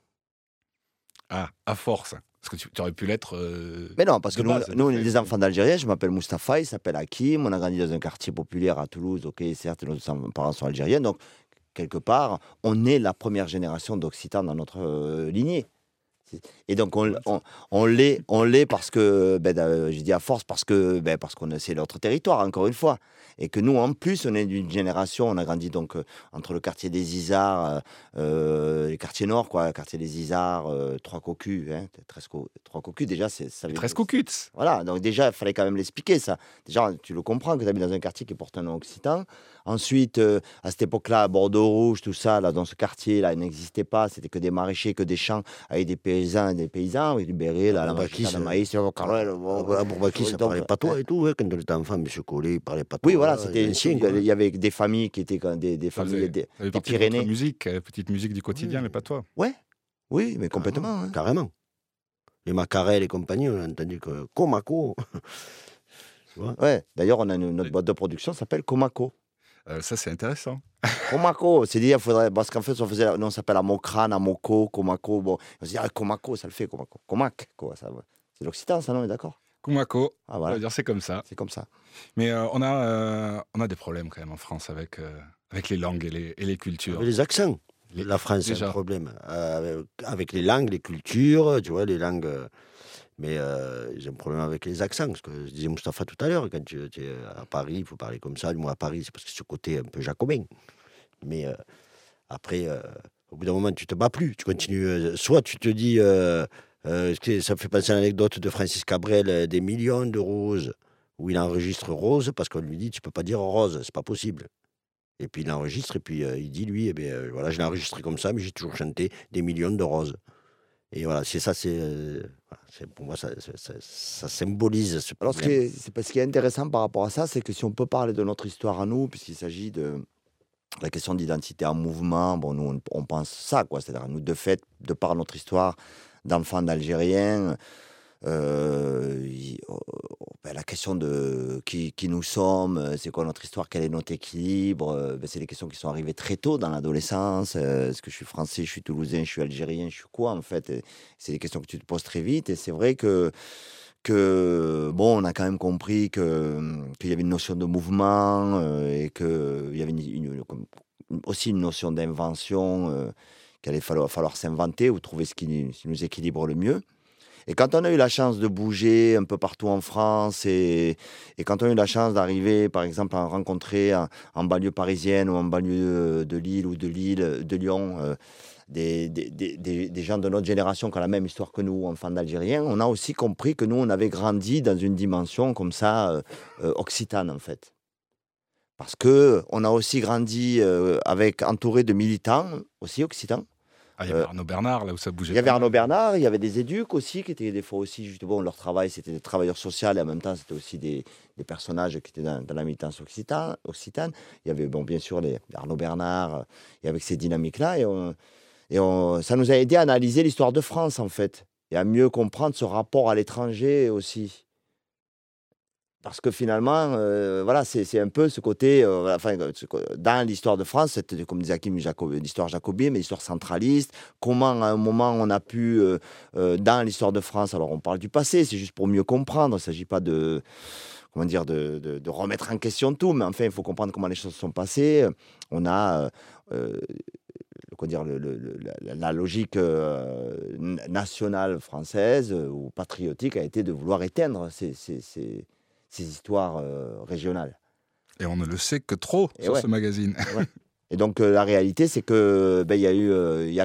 Ah, à force. Parce que tu aurais pu l'être. Mais non, parce que de base, nous, on de est fait. des enfants d'Algériens. Je m'appelle Mustapha, il s'appelle Hakim. On a grandi dans un quartier populaire à Toulouse. Ok, certes, nos parents sont algériens. Donc, quelque part, on est la première génération d'Occitans dans notre lignée. Et donc, on l'est parce que, je dis à force, parce qu'on c'est notre territoire, encore une fois. Et que nous, en plus, on est d'une génération, on a grandi donc entre le quartier des Isards, les quartiers nord, quoi, le quartier des Isards, Trois Cocus, hein, Trois Cocus, déjà, ça veut Très dire- cocuts. Voilà, donc déjà, il fallait quand même l'expliquer, ça. Déjà, tu le comprends que tu habites dans un quartier qui porte un nom occitan. Ensuite, à cette époque-là, Bordeaux-Rouge, tout ça, là, dans ce quartier-là, il n'existait pas. C'était que des maraîchers, que des champs, avec des paysans, avec du béret, là, la Bourbaki, machine à maïs, le carrel, À Bourbaki, ça donc, parlait pas toi et tout, ouais, quand on était enfant, M. Collet, il parlait pas toi. oui, voilà, c'était ancien, il y avait des familles qui étaient des familles des Ça fait partie de Pyrénées. votre musique, petite musique du quotidien, Oui. mais pas toi. Ouais, oui, mais complètement. hein. Carrément. Les Macarel et compagnie, on a entendu que Comaco. Ouais, d'ailleurs, on a notre boîte de production, ça s'appelle Comaco. Ça, c'est intéressant. Comaco, c'est dire, parce qu'en fait, on s'appelle Amocrane, Amoco, Comaco. Bon, on se dit, Comaco, ça le fait, Comaco. Comac, quoi, ça. C'est l'occitan, ça, non, on est d'accord? Kumako, Ah, on voilà, va dire c'est comme ça. c'est comme ça. Mais on a des problèmes quand même en France avec les langues et les cultures. Les accents. La France a déjà. un problème avec les langues, les cultures, tu vois, les langues. Mais j'ai un problème avec les accents. Parce que je disais Mustapha tout à l'heure, quand tu es à Paris, il faut parler comme ça. Moi, à Paris, c'est parce que c'est ce côté un peu jacobin. Mais après, au bout d'un moment, tu te bats plus. Tu continues. Soit tu te dis. Ça me fait penser à l'anecdote de Francis Cabrel, des millions de roses, où il enregistre rose, parce qu'on lui dit, tu peux pas dire rose, c'est pas possible. Et puis il enregistre, et puis il dit, lui, eh bien, voilà, je l'ai enregistré comme ça, mais j'ai toujours chanté des millions de roses. Et voilà, c'est ça, pour moi, ça symbolise ce Alors, problème. ce qui est intéressant par rapport à ça, c'est que si on peut parler de notre histoire à nous, puisqu'il s'agit de la question d'identité en mouvement, bon, nous, on pense ça, quoi. C'est-à-dire, nous, de fait, de par notre histoire d'enfants d'Algériens, la question de qui nous sommes, c'est quoi notre histoire, quel est notre équilibre, c'est des questions qui sont arrivées très tôt dans l'adolescence. Est-ce que je suis français, je suis toulousain, je suis algérien, je suis quoi, en fait? Et c'est des questions que tu te poses très vite. Et c'est vrai que bon, on a quand même compris qu'il y avait une notion de mouvement et qu'il y avait aussi une notion d'invention, qu'il allait falloir s'inventer ou trouver ce qui nous équilibre le mieux. Et quand on a eu la chance de bouger un peu partout en France et quand on a eu la chance d'arriver, par exemple, à rencontrer en banlieue parisienne ou en banlieue de Lille ou de Lyon, des gens de notre génération qui ont la même histoire que nous, enfants d'Algériens, on a aussi compris que nous, on avait grandi dans une dimension comme ça, occitane, en fait. Parce qu'on a aussi grandi entouré de militants, aussi occitans. Ah, il y avait Arnaud Bernard, là où ça bougeait. Il y avait Arnaud Bernard, il y avait des éduques aussi, qui étaient des fois aussi, justement, leur travail, c'était des travailleurs sociaux, et en même temps, c'était aussi des personnages qui étaient dans la militance occitane. Il y avait, bon, bien sûr, Arnaud Bernard, et avec ces dynamiques-là, ça nous a aidé à analyser l'histoire de France, en fait, et à mieux comprendre ce rapport à l'étranger aussi. Parce que finalement, voilà, c'est un peu ce côté, dans l'histoire de France, c'était, comme disait Hakim, l'histoire jacobine, mais l'histoire centraliste. Comment, à un moment, on a pu, dans l'histoire de France, alors on parle du passé, c'est juste pour mieux comprendre, il ne s'agit pas de remettre en question tout, mais enfin, il faut comprendre comment les choses sont passées. On a, la logique nationale française ou patriotique a été de vouloir éteindre ces histoires régionales. Et on ne le sait que trop sur ce magazine. Ouais. Et donc la réalité, c'est que il y a eu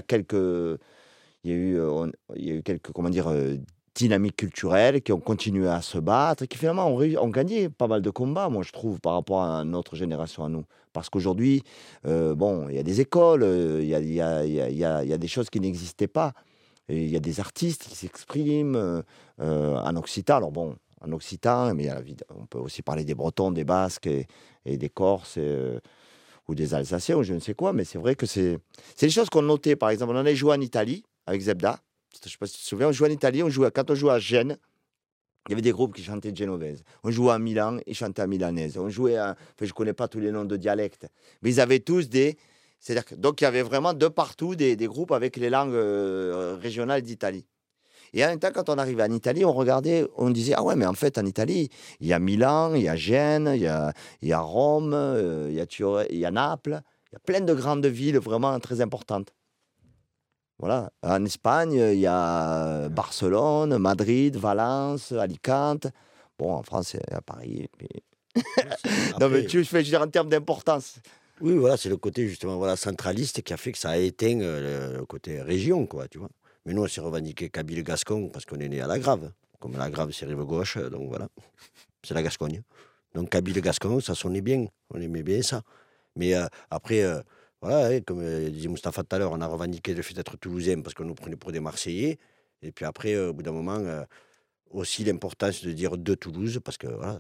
quelques dynamiques culturelles qui ont continué à se battre et qui finalement ont gagné pas mal de combats, moi je trouve, par rapport à notre génération à nous. Parce qu'aujourd'hui, il y a des écoles, il y a des choses qui n'existaient pas. Il y a des artistes qui s'expriment en occitan. Alors bon, en occitan, mais on peut aussi parler des Bretons, des Basques et des Corses ou des Alsaciens ou je ne sais quoi, mais c'est vrai que c'est des choses qu'on notait. Par exemple, on allait jouer en Italie avec Zebda. Je ne sais pas si tu te souviens, on jouait en Italie, quand on jouait à Gênes, il y avait des groupes qui chantaient genovese. On jouait à Milan, ils chantaient à milanaise. Je ne connais pas tous les noms de dialectes, mais ils avaient tous c'est-à-dire que, donc il y avait vraiment de partout des groupes avec les langues régionales d'Italie. Et en même temps, quand on arrivait en Italie, on regardait, on disait, ah ouais, mais en fait, en Italie, il y a Milan, il y a Gênes, il y a Rome, il y a Naples, il y a plein de grandes villes vraiment très importantes. Voilà. En Espagne, il y a Barcelone, Madrid, Valence, Alicante. Bon, en France, il y a Paris. Puis... non, mais je veux dire en termes d'importance. Oui, voilà, c'est le côté justement centraliste qui a fait que ça a éteint le côté région, quoi, tu vois. Mais nous, on s'est revendiqué Kabyle-Gascon parce qu'on est né à la Grave. Comme la Grave, c'est rive gauche, donc voilà. C'est la Gascogne. Donc Kabyle-Gascon, ça sonnait bien. On aimait bien ça. Mais après, voilà, comme disait Moustapha tout à l'heure, on a revendiqué le fait d'être toulousain parce qu'on nous prenait pour des Marseillais. Et puis après, au bout d'un moment, aussi l'importance de dire de Toulouse parce que, voilà,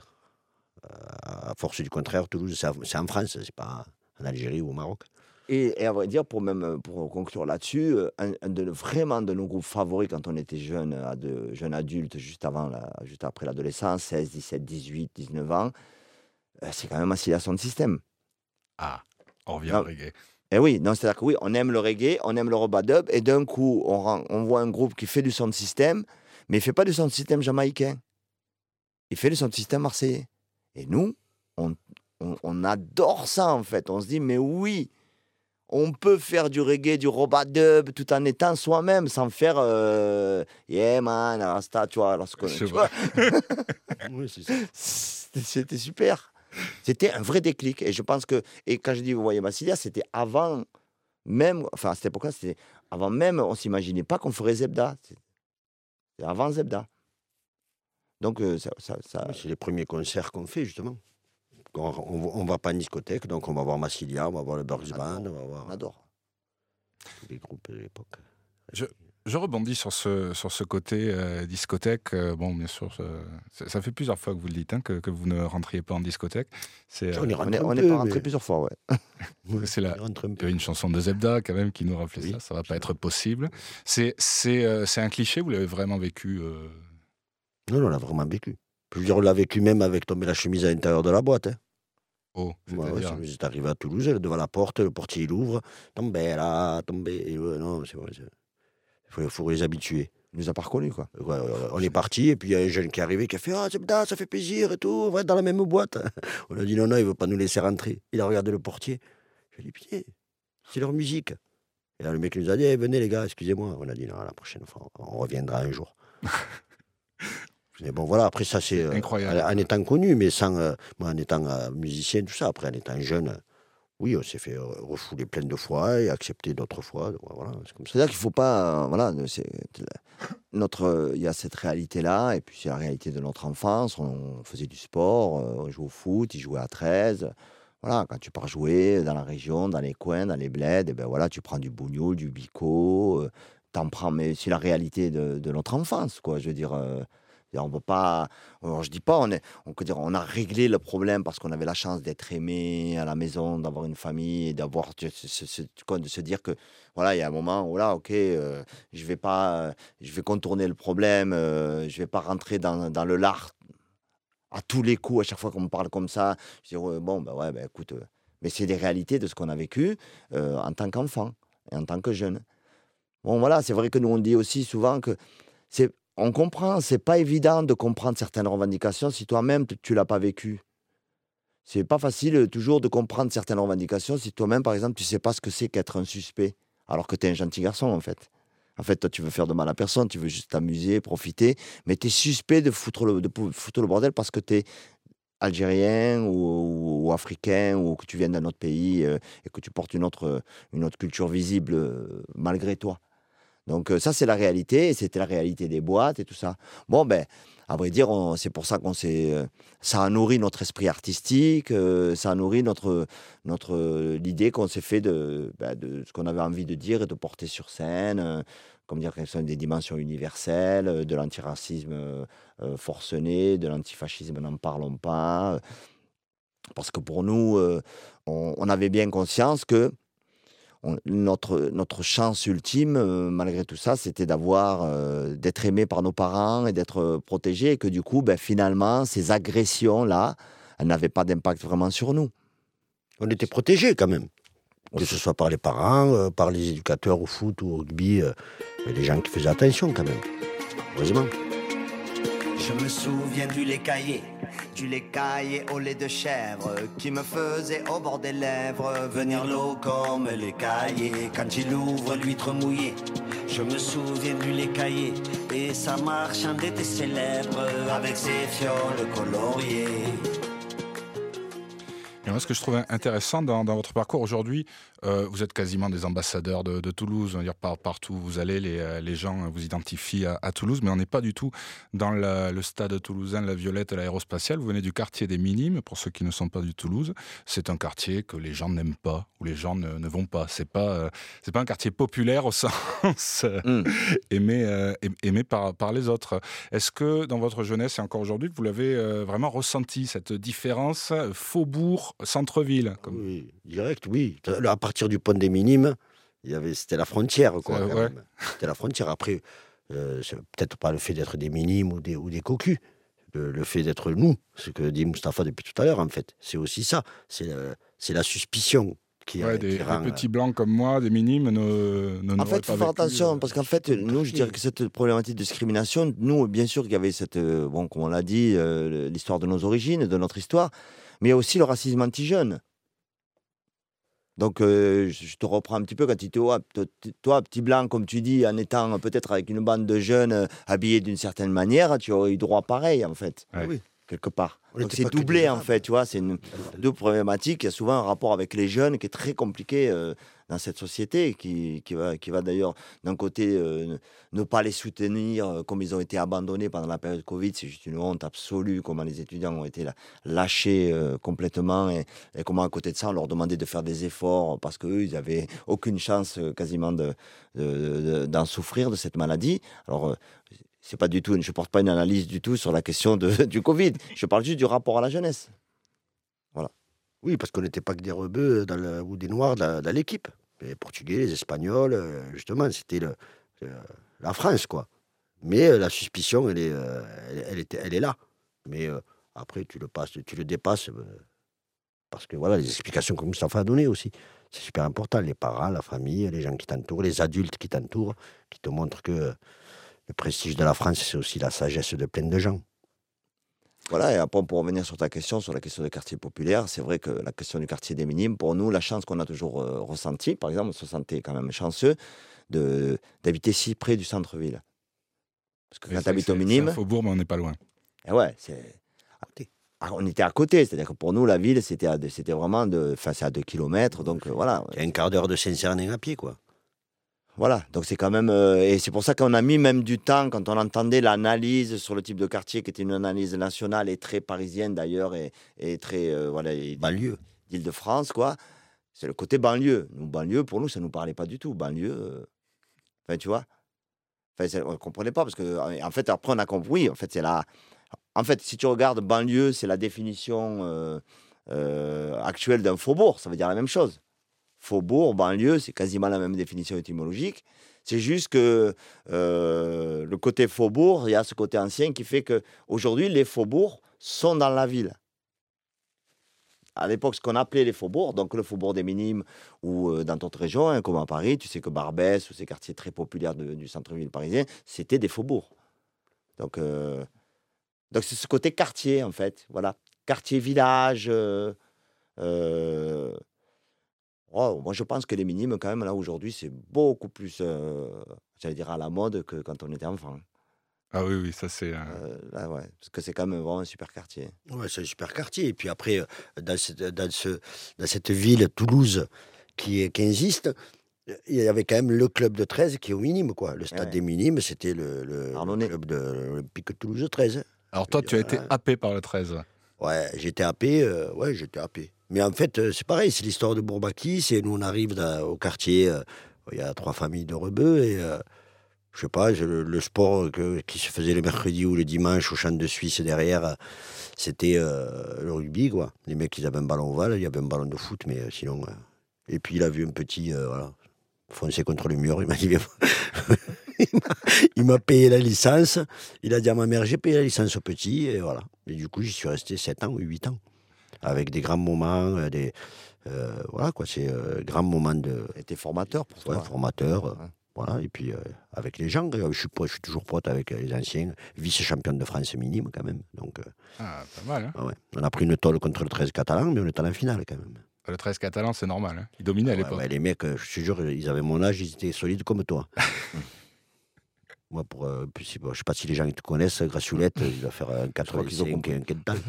à force du contraire, Toulouse, c'est en France, c'est pas en Algérie ou au Maroc. Et à vrai dire, pour conclure là-dessus, vraiment de nos groupes favoris quand on était jeunes adultes, juste après l'adolescence, 16, 17, 18, 19 ans, c'est quand même Assimilation de Système. Ah, on revient au reggae. Et oui, c'est-à-dire que oui, on aime le reggae, on aime le robadub, et d'un coup, on voit un groupe qui fait du son de système, mais il ne fait pas du son de système jamaïcain. Il fait du son de système marseillais. Et nous, on adore ça, en fait. On se dit, mais oui, on peut faire du reggae, du robadub, tout en étant soi-même, sans faire yeah man, Rasta, tu vois. Oui, c'est ça. C'était super. C'était un vrai déclic. Et je pense que, et quand je dis vous voyez Massilia, c'était avant même, enfin à cette époque-là, c'était avant même, on ne s'imaginait pas qu'on ferait Zebda. C'était avant Zebda. Donc ça... C'est les premiers concerts qu'on fait, justement. On va pas en discothèque, donc on va voir Massilia, on va voir le Burgs Band, on adore tous les groupes de l'époque. Je rebondis sur ce côté discothèque. Bon, bien sûr, ça fait plusieurs fois que vous le dites, que vous ne rentriez pas en discothèque. On est pas rentré plusieurs fois, ouais. C'est une chanson de Zebda, quand même, qui nous rappelait ça. Ça va pas être possible. C'est un cliché, vous l'avez vraiment vécu Non, on l'a vraiment vécu. Je veux dire, on l'a vécu même avec tomber la chemise à l'intérieur de la boîte. Oh, c'est arrivé à Toulouse, devant la porte, le portier il ouvre, tombez là, tombez. Non, c'est vrai. Il faut les habituer. Il nous a pas reconnus, quoi. Ouais, on est parti, et puis il y a un jeune qui est arrivé qui a fait « Ah, ça fait plaisir et tout, on va être dans la même boîte. » On a dit « Non, il ne veut pas nous laisser rentrer. » Il a regardé le portier. Je lui ai dit « Putain, c'est leur musique. » Et là, le mec nous a dit, venez les gars, excusez-moi. On a dit, non, la prochaine fois, on reviendra un jour. Mais bon, voilà, après ça, c'est Incroyable. en étant connu, mais sans, moi, en étant musicien, tout ça, après, en étant jeune, oui, on s'est fait refouler plein de fois et accepter d'autres fois. Donc, voilà, c'est comme ça. C'est-à-dire qu'il ne faut pas. Voilà, il y a cette réalité-là, et puis c'est la réalité de notre enfance. On faisait du sport, on jouait au foot, ils jouaient à 13. Voilà, quand tu pars jouer dans la région, dans les coins, dans les bleds, et ben voilà, tu prends du bougnoul, du bico, t'en prends, mais c'est la réalité de notre enfance, quoi. Je veux dire, on peut pas. Alors, je dis pas, on a réglé le problème parce qu'on avait la chance d'être aimé à la maison, d'avoir une famille, et d'avoir, de se dire que, voilà, il y a un moment où là, ok, je vais contourner le problème, je vais pas rentrer dans le lard à tous les coups, à chaque fois qu'on me parle comme ça. Je dis, ouais, bon, ouais, écoute, mais c'est des réalités de ce qu'on a vécu en tant qu'enfant et en tant que jeune. Bon, voilà, c'est vrai que nous, on dit aussi souvent que on comprend, c'est pas évident de comprendre certaines revendications si toi-même, tu l'as pas vécu. C'est pas facile toujours de comprendre certaines revendications si toi-même, par exemple, tu sais pas ce que c'est qu'être un suspect, alors que tu es un gentil garçon, en fait. En fait, toi, tu veux faire de mal à personne, tu veux juste t'amuser, profiter, mais tu es suspect de foutre le bordel parce que tu es algérien ou africain ou que tu viens d'un autre pays et que tu portes une autre culture visible malgré toi. Donc ça, c'est la réalité, et c'était la réalité des boîtes et tout ça. Bon, à vrai dire, c'est pour ça ça a nourri notre esprit artistique, ça a nourri l'idée qu'on s'est fait de ce qu'on avait envie de dire et de porter sur scène, comme dire que ce sont des dimensions universelles, de l'antiracisme forcené, de l'antifascisme, n'en parlons pas. Parce que pour nous, on avait bien conscience que notre chance ultime, malgré tout ça, c'était d'être aimé par nos parents et d'être protégé, et que du coup, finalement, ces agressions-là, elles n'avaient pas d'impact vraiment sur nous. On était protégés quand même. Que ce soit par les parents, par les éducateurs au foot ou au rugby, les gens qui faisaient attention quand même. Heureusement. Je me souviens du lait caillé au lait de chèvre, qui me faisait au bord des lèvres venir l'eau comme les caillés quand il ouvre l'huître mouillée. Je me souviens du lait caillé et sa marchande était célèbre avec ses fioles coloriées. Et moi, ce que je trouve intéressant dans votre parcours aujourd'hui, vous êtes quasiment des ambassadeurs de Toulouse. On va dire partout où vous allez, les gens vous identifient à Toulouse, mais on n'est pas du tout dans le stade toulousain, la Violette, l'aérospatiale. Vous venez du quartier des Minimes, pour ceux qui ne sont pas du Toulouse. C'est un quartier que les gens n'aiment pas, où les gens ne vont pas. C'est pas un quartier populaire au sens aimé par les autres. Est-ce que dans votre jeunesse et encore aujourd'hui, vous l'avez vraiment ressenti, cette différence faubourg centre-ville Oui, direct, oui. À partir du pont des Minimes, c'était la frontière, quoi. Ouais. C'était la frontière. Après, c'est peut-être pas le fait d'être des Minimes ou des cocus. Le fait d'être nous, ce que dit Mustapha depuis tout à l'heure, en fait. C'est aussi ça. C'est la suspicion qui rend... Des petits blancs comme moi, des Minimes, en fait, il faut faire attention, parce qu'en fait, nous, je dirais que cette problématique de discrimination, nous, bien sûr qu'il y avait comme on l'a dit, l'histoire de nos origines, de notre histoire, mais il y a aussi le racisme anti-jeune. Donc, je te reprends un petit peu quand tu dis, toi, petit blanc, comme tu dis, en étant peut-être avec une bande de jeunes habillés d'une certaine manière, tu aurais eu droit pareil, en fait, Ouais. quelque part. On Donc, n'était c'est pas que doublé, des en Arabes. fait, tu vois, c'est deux problématiques. Il y a souvent un rapport avec les jeunes qui est très compliqué dans cette société, qui va d'ailleurs, d'un côté, ne pas les soutenir comme ils ont été abandonnés pendant la période Covid. C'est juste une honte absolue comment les étudiants ont été lâchés complètement et comment, à côté de ça, on leur demandait de faire des efforts parce qu'eux, ils n'avaient aucune chance quasiment d'en souffrir de cette maladie. Alors, c'est pas du tout, je ne porte pas une analyse du tout sur la question du Covid. Je parle juste du rapport à la jeunesse. Voilà. Oui, parce qu'on n'était pas que des rebeux ou des noirs dans l'équipe. Les Portugais, les Espagnols, justement, c'était la France, quoi. Mais la suspicion, elle est là. Mais après, tu le dépasses, parce que voilà, les explications que Mustapha a données aussi, c'est super important. Les parents, la famille, les gens qui t'entourent, les adultes qui t'entourent, qui te montrent que le prestige de la France, c'est aussi la sagesse de plein de gens. Voilà, et après, pour revenir sur ta question, sur la question des quartiers populaires, c'est vrai que la question du quartier des minimes, pour nous, la chance qu'on a toujours ressentie, par exemple, on se sentait quand même chanceux d'habiter si près du centre-ville. Parce que quand tu habites au C'est minime, un faubourg, mais on n'est pas loin. eh ouais, on était à côté, c'est-à-dire que pour nous, la ville, c'était vraiment c'est à 2 kilomètres, donc voilà. Il y a un quart d'heure de Saint-Cernin à pied, quoi. Voilà, donc c'est quand même. Et c'est pour ça qu'on a mis même du temps quand on entendait l'analyse sur le type de quartier, qui était une analyse nationale et très parisienne d'ailleurs, et très. Voilà, Banlieue. d'Île-de-France, quoi. C'est le côté banlieue. Nous, banlieue, pour nous, ça ne nous parlait pas du tout. Banlieue. Enfin, tu vois. Enfin, on ne comprenait pas parce que, en fait, après, on a compris. Oui, en fait, c'est la. En fait, si tu regardes banlieue, c'est la définition actuelle d'un faubourg. Ça veut dire la même chose. Faubourg, banlieue, c'est quasiment la même définition étymologique. C'est juste que le côté faubourg, il y a ce côté ancien qui fait qu'aujourd'hui, les faubourgs sont dans la ville. À l'époque, ce qu'on appelait les faubourgs, donc le faubourg des Minimes ou dans d'autres régions, hein, comme à Paris, tu sais que Barbès ou ces quartiers très populaires du centre-ville parisien, c'était des faubourgs. Donc c'est ce côté quartier, en fait. Voilà. Quartier-village. Moi, je pense que les minimes, quand même, là, aujourd'hui, c'est beaucoup plus, j'allais dire, à la mode que quand on était enfant. Ah oui, oui, ça c'est... Là, ouais, parce que c'est quand même vraiment un super quartier. Ouais, c'est un super quartier. Et puis après, dans cette ville, Toulouse, qui existe, il y avait quand même le club de 13 qui est au minime, quoi. Le stade Ouais. des minimes, c'était le Arnonnais. club de l'Olympique Toulouse 13. Alors toi, tu as été happé par le 13. Ouais, j'étais happé. J'étais happé. Mais en fait, c'est pareil, c'est l'histoire de Bourbaki. Nous, on arrive au quartier, il y a 3 familles de rebeux et je sais pas, le sport qui se faisait le mercredi ou le dimanche au champ de Suisse derrière, c'était le rugby, quoi. Les mecs, ils avaient un ballon ovale, il y avait un ballon de foot, mais sinon... Et puis, il a vu un petit, foncer contre le mur, il m'a dit... il m'a payé la licence, il a dit à ma mère, j'ai payé la licence au petit, et voilà. Et du coup, j'y suis resté 7 ans ou 8 ans, avec des grands moments, voilà, quoi, c'est grands moments de... Et t'es formateur pour toi. Ouais, formateur, Ouais. voilà, et puis avec les gens, je suis toujours pote avec les anciens, vice-championne de France minime quand même. Donc, Ah, pas mal, hein. ouais. On a pris une tôle contre le 13 catalan, mais on est allé en finale quand même. Le 13 catalan, c'est normal, hein. Ils dominaient à Ouais, l'époque. ouais, les mecs, je te jure, ils avaient mon âge, ils étaient solides comme toi. Moi, je sais pas si les gens te connaissent, Grassoulette, il va faire un 85 et un Quental.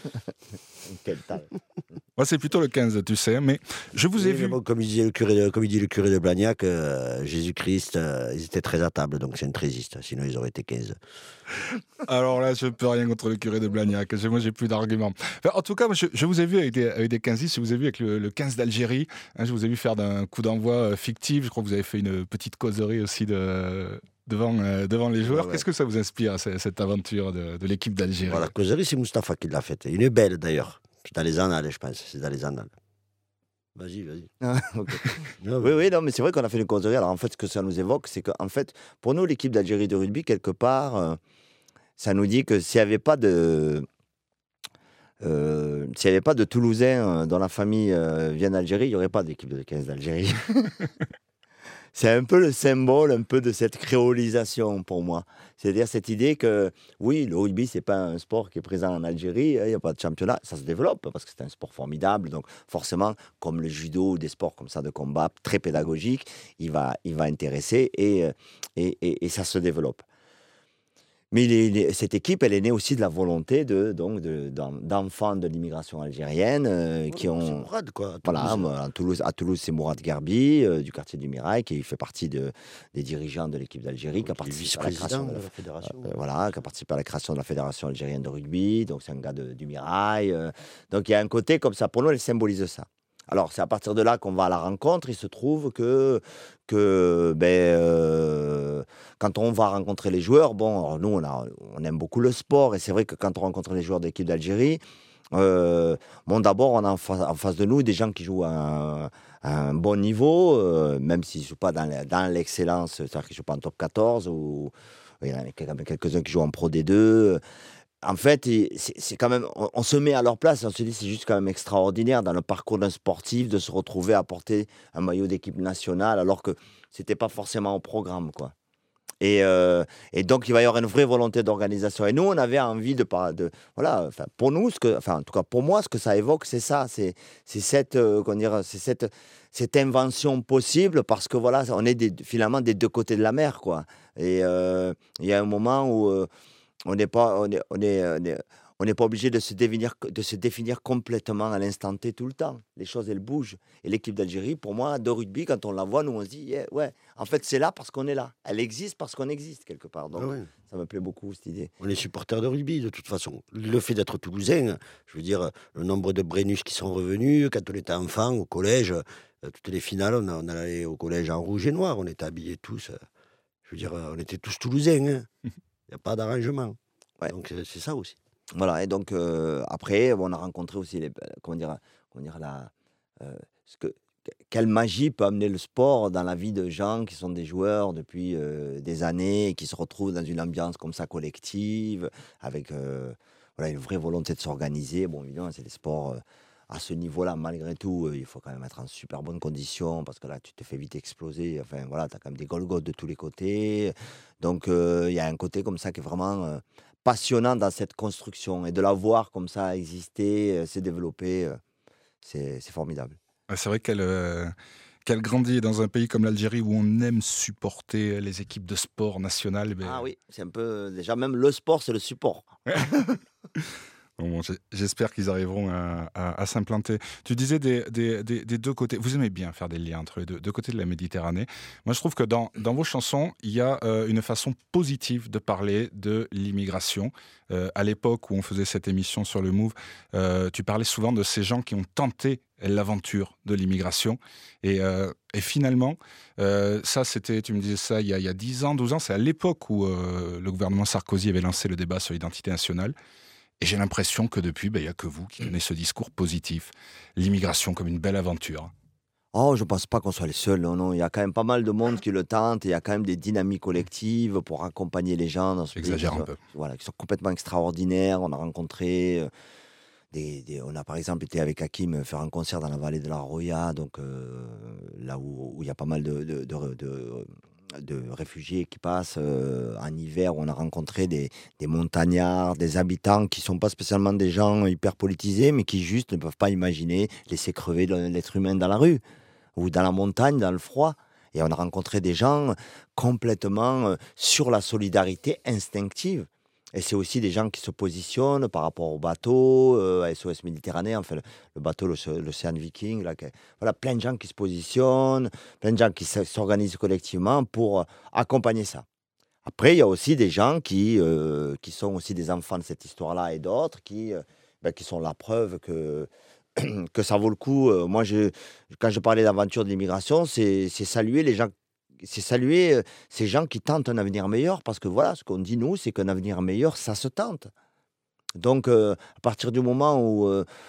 Moi, c'est plutôt le 15, tu sais, mais je vous ai Oui, vu... mais bon, comme il dit le curé de Blagnac, Jésus-Christ, ils étaient 13 à table, donc c'est un trésiste, sinon ils auraient été 15. Alors là, je peux rien contre le curé de Blagnac. Moi, j'ai plus d'arguments. Enfin, en tout cas, moi, je vous ai vu avec des 15 je vous ai vu avec le 15 d'Algérie. Hein, je vous ai vu faire d'un coup d'envoi fictif. Je crois que vous avez fait une petite causerie aussi devant les joueurs. Ouais. Qu'est-ce que ça vous inspire, cette aventure de l'équipe d'Algérie? Voilà, la causerie, c'est Mustapha qui l'a faite. Une belle d'ailleurs. C'est dans les annales, je pense. C'est dans les annales. Vas-y. Ok. Non, Oui, non, mais c'est vrai qu'on a fait une causerie. Alors, en fait, ce que ça nous évoque, c'est qu'en fait, pour nous, l'équipe d'Algérie de rugby, quelque part, ça nous dit que s'il n'y avait pas de... s'il n'y avait pas de Toulousains dont la famille vient d'Algérie, il n'y aurait pas d'équipe de 15 d'Algérie. C'est un peu le symbole un peu de cette créolisation pour moi. C'est-à-dire cette idée que, oui, le rugby, ce n'est pas un sport qui est présent en Algérie, il n'y a pas de championnat, ça se développe parce que c'est un sport formidable. Donc forcément, comme le judo ou des sports comme ça de combat, très pédagogiques, il va intéresser et ça se développe. Mais cette équipe, elle est née aussi de la volonté d'enfants de l'immigration algérienne qui c'est ont... Mourad, quoi. Voilà, à Toulouse, c'est Mourad Garbi, du quartier du Mirail, qui fait partie des dirigeants de l'équipe d'Algérie, qui a participé à la création vice-président de la fédération. voilà, qui a participé à la création de la Fédération algérienne de rugby, donc c'est un gars du Mirail. Donc il y a un côté comme ça, pour nous, elle symbolise ça. Alors, c'est à partir de là qu'on va à la rencontre. Il se trouve que quand on va rencontrer les joueurs, bon, alors nous, on aime beaucoup le sport. Et c'est vrai que quand on rencontre les joueurs de l'équipe d'Algérie, d'abord, on a en face de nous des gens qui jouent à un bon niveau, même s'ils ne jouent pas dans l'excellence, c'est-à-dire qu'ils ne jouent pas en top 14, ou il y en a quand même quelques-uns qui jouent en Pro D2. En fait, c'est quand même, on se met à leur place, on se dit c'est juste quand même extraordinaire dans le parcours d'un sportif de se retrouver à porter un maillot d'équipe nationale alors que c'était pas forcément au programme, quoi. Et donc, il va y avoir une vraie volonté d'organisation. Et nous, on avait envie voilà, pour nous, en tout cas pour moi, ce que ça évoque, c'est ça. C'est cette invention possible parce que voilà, on est finalement des deux côtés de la mer, quoi. Et il y a un moment où on n'est pas, on n'est pas obligé de se définir complètement à l'instant T tout le temps. Les choses, elles bougent. Et l'équipe d'Algérie, pour moi, de rugby, quand on la voit, nous, on se dit, yeah, ouais, en fait, c'est là parce qu'on est là. Elle existe parce qu'on existe quelque part. Donc, ça me plaît beaucoup, cette idée. On est supporters de rugby, de toute façon. Le fait d'être toulousain, je veux dire, le nombre de Brennus qui sont revenus, quand on était enfant, au collège, toutes les finales, on allait au collège en rouge et noir. On était habillés tous. Je veux dire, on était tous toulousains. Il n'y a pas d'arrangement. Ouais. Donc, c'est ça aussi. Voilà, et donc après, on a rencontré aussi quelle magie peut amener le sport dans la vie de gens qui sont des joueurs depuis des années et qui se retrouvent dans une ambiance comme ça collective, avec voilà, une vraie volonté de s'organiser. Bon, évidemment, c'est des sports à ce niveau-là, malgré tout, il faut quand même être en super bonne condition parce que là, tu te fais vite exploser. Enfin, voilà, tu as quand même des Golgoth de tous les côtés. Donc, il y a un côté comme ça qui est vraiment passionnant dans cette construction. Et de la voir comme ça exister, se développer, c'est formidable. Ouais, c'est vrai qu'elle grandit dans un pays comme l'Algérie où on aime supporter les équipes de sport nationales. Ah oui, c'est un peu... Déjà, même le sport, c'est le support. Bon, j'espère qu'ils arriveront à s'implanter. Tu disais des deux côtés. Vous aimez bien faire des liens entre les deux côtés de la Méditerranée. Moi, je trouve que dans vos chansons, il y a une façon positive de parler de l'immigration. À l'époque où on faisait cette émission sur le Move, tu parlais souvent de ces gens qui ont tenté l'aventure de l'immigration. Et finalement, ça, tu me disais ça il y a 10 ans, 12 ans, c'est à l'époque où le gouvernement Sarkozy avait lancé le débat sur l'identité nationale. Et j'ai l'impression que depuis, il n'y a que vous qui tenez ce discours positif. L'immigration comme une belle aventure. Oh, je ne pense pas qu'on soit les seuls. Non. Il y a quand même pas mal de monde qui le tente. Il y a quand même des dynamiques collectives pour accompagner les gens dans ce pays. J'exagère un peu. Voilà, qui sont complètement extraordinaires. On a rencontré... on a par exemple été avec Hakim faire un concert dans la vallée de la Roya, donc là où il y a pas mal de réfugiés qui passent en hiver. On a rencontré des montagnards, des habitants qui ne sont pas spécialement des gens hyper politisés, mais qui juste ne peuvent pas imaginer laisser crever l'être humain dans la rue ou dans la montagne, dans le froid. Et on a rencontré des gens complètement sur la solidarité instinctive. Et c'est aussi des gens qui se positionnent par rapport au bateau, à SOS Méditerranée, enfin le bateau, l'Océan Viking. Là, voilà, plein de gens qui se positionnent, plein de gens qui s'organisent collectivement pour accompagner ça. Après, il y a aussi des gens qui sont aussi des enfants de cette histoire-là et d'autres qui sont la preuve que ça vaut le coup. Moi, quand je parlais d'aventure de l'immigration, c'est saluer les gens. C'est saluer ces gens qui tentent un avenir meilleur, parce que voilà, ce qu'on dit nous, c'est qu'un avenir meilleur, ça se tente. Donc, à partir du moment où...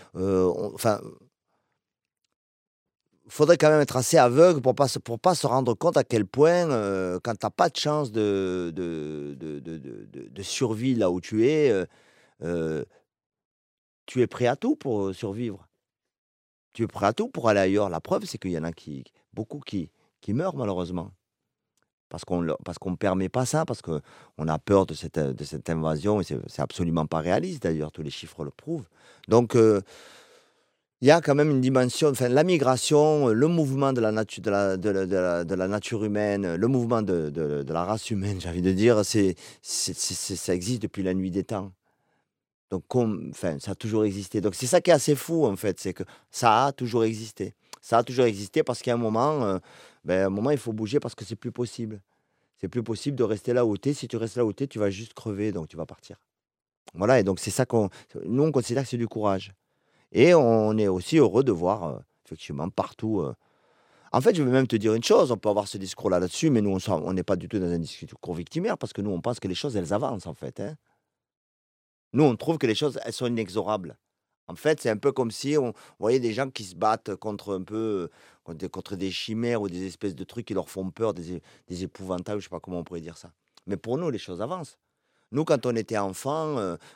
faudrait quand même être assez aveugle pour pas se rendre compte à quel point, quand tu n'as pas de chance de survie là où tu es prêt à tout pour survivre. Tu es prêt à tout pour aller ailleurs. La preuve, c'est qu'il y en a beaucoup qui meurent malheureusement. Parce qu'on ne permet pas ça, parce qu'on a peur de cette invasion, et c'est absolument pas réaliste d'ailleurs, tous les chiffres le prouvent. Donc, il y a quand même une dimension, la migration, le mouvement de la nature humaine, le mouvement de la race humaine, j'ai envie de dire, ça existe depuis la nuit des temps. Donc, ça a toujours existé. Donc, c'est ça qui est assez fou, en fait, c'est que ça a toujours existé. Ça a toujours existé parce qu'à un moment, il faut bouger parce que c'est plus possible. C'est plus possible de rester là où tu es. Si tu restes là où tu es, tu vas juste crever, donc tu vas partir. Voilà, et donc c'est ça nous, on considère que c'est du courage. Et on est aussi heureux de voir, effectivement, partout. En fait, je vais même te dire une chose, on peut avoir ce discours-là là-dessus, mais nous, on n'est pas du tout dans un discours victimaire, parce que nous, on pense que les choses, elles avancent, en fait. Hein. Nous, on trouve que les choses, elles sont inexorables. En fait, c'est un peu comme si on voyait des gens qui se battent contre des chimères ou des espèces de trucs qui leur font peur, des épouvantails, je ne sais pas comment on pourrait dire ça. Mais pour nous, les choses avancent. Nous, quand on était enfant,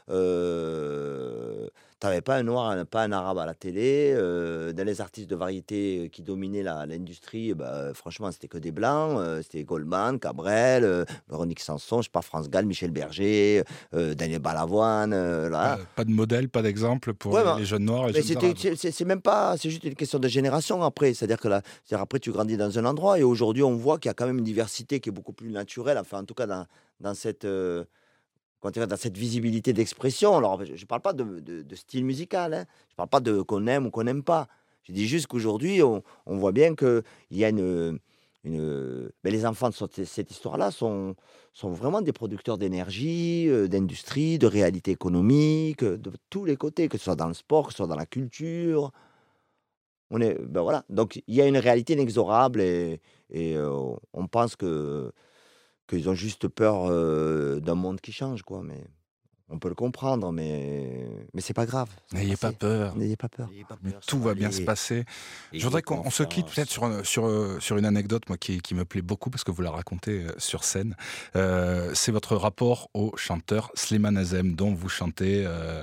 t'avais pas un noir, pas un arabe à la télé. Dans les artistes de variété qui dominaient l'industrie, franchement, c'était que des blancs. C'était Goldman, Cabrel, Véronique Sanson, je sais pas, France Gall, Michel Berger, Daniel Balavoine. Là. Pas de modèle, pas d'exemple pour Ouais, les jeunes noirs et mais les jeunes arabes. c'est même pas, c'est juste une question de génération après. C'est-à-dire que après, tu grandis dans un endroit et aujourd'hui, on voit qu'il y a quand même une diversité qui est beaucoup plus naturelle, enfin, en tout cas, dans cette. Comment dire, dans cette visibilité d'expression. Alors, je ne parle pas de style musical, hein. Je ne parle pas de qu'on aime ou qu'on n'aime pas. Je dis juste qu'aujourd'hui, on voit bien qu'il y a mais les enfants de cette histoire-là sont vraiment des producteurs d'énergie, d'industrie, de réalité économique, de tous les côtés, que ce soit dans le sport, que ce soit dans la culture. Voilà. Donc, il y a une réalité inexorable et on pense qu'ils ont juste peur d'un monde qui change, quoi. Mais on peut le comprendre, mais c'est pas grave. Ça va N'ayez pas passer. peur. N'ayez pas peur. N'ayez pas Mais peur, ça tout va bien se aller. passer. Je Ayez voudrais qu'on se quitte confiance. peut-être sur une anecdote moi, qui me plaît beaucoup parce que vous la racontez sur scène. C'est votre rapport au chanteur Slimane Azem dont vous chantiez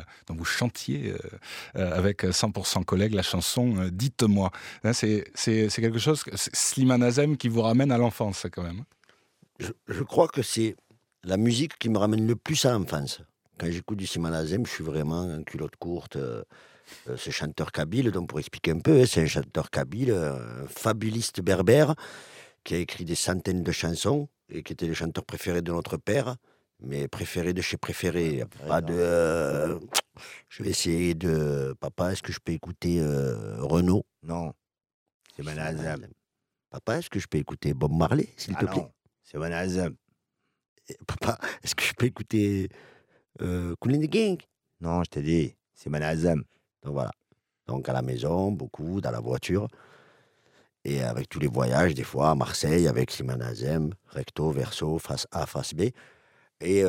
avec 100% collègues la chanson Dites-moi. Hein, c'est quelque chose, c'est Slimane Azem qui vous ramène à l'enfance ça, quand même. Je crois que c'est la musique qui me ramène le plus à l'enfance. Quand j'écoute du Slimane Azem, je suis vraiment en culotte courte. Ce chanteur kabyle, donc pour expliquer un peu, c'est un chanteur kabyle, un fabuliste berbère, qui a écrit des centaines de chansons et qui était le chanteur préféré de notre père, mais préféré de chez préféré. Ouais, Pas de. Je vais essayer de. Papa, est-ce que je peux écouter Renaud? Non, c'est Manazem. Papa, est-ce que je peux écouter Bob Marley, s'il te plaît? Non, c'est Manazem. Papa, est-ce que je peux écouter Kool and the Gang? Non, je t'ai dit, c'est Manazem. Donc voilà. Donc à la maison, beaucoup, dans la voiture. Et avec tous les voyages, des fois à Marseille, avec Slimane Azem, recto, verso, face A, face B. Et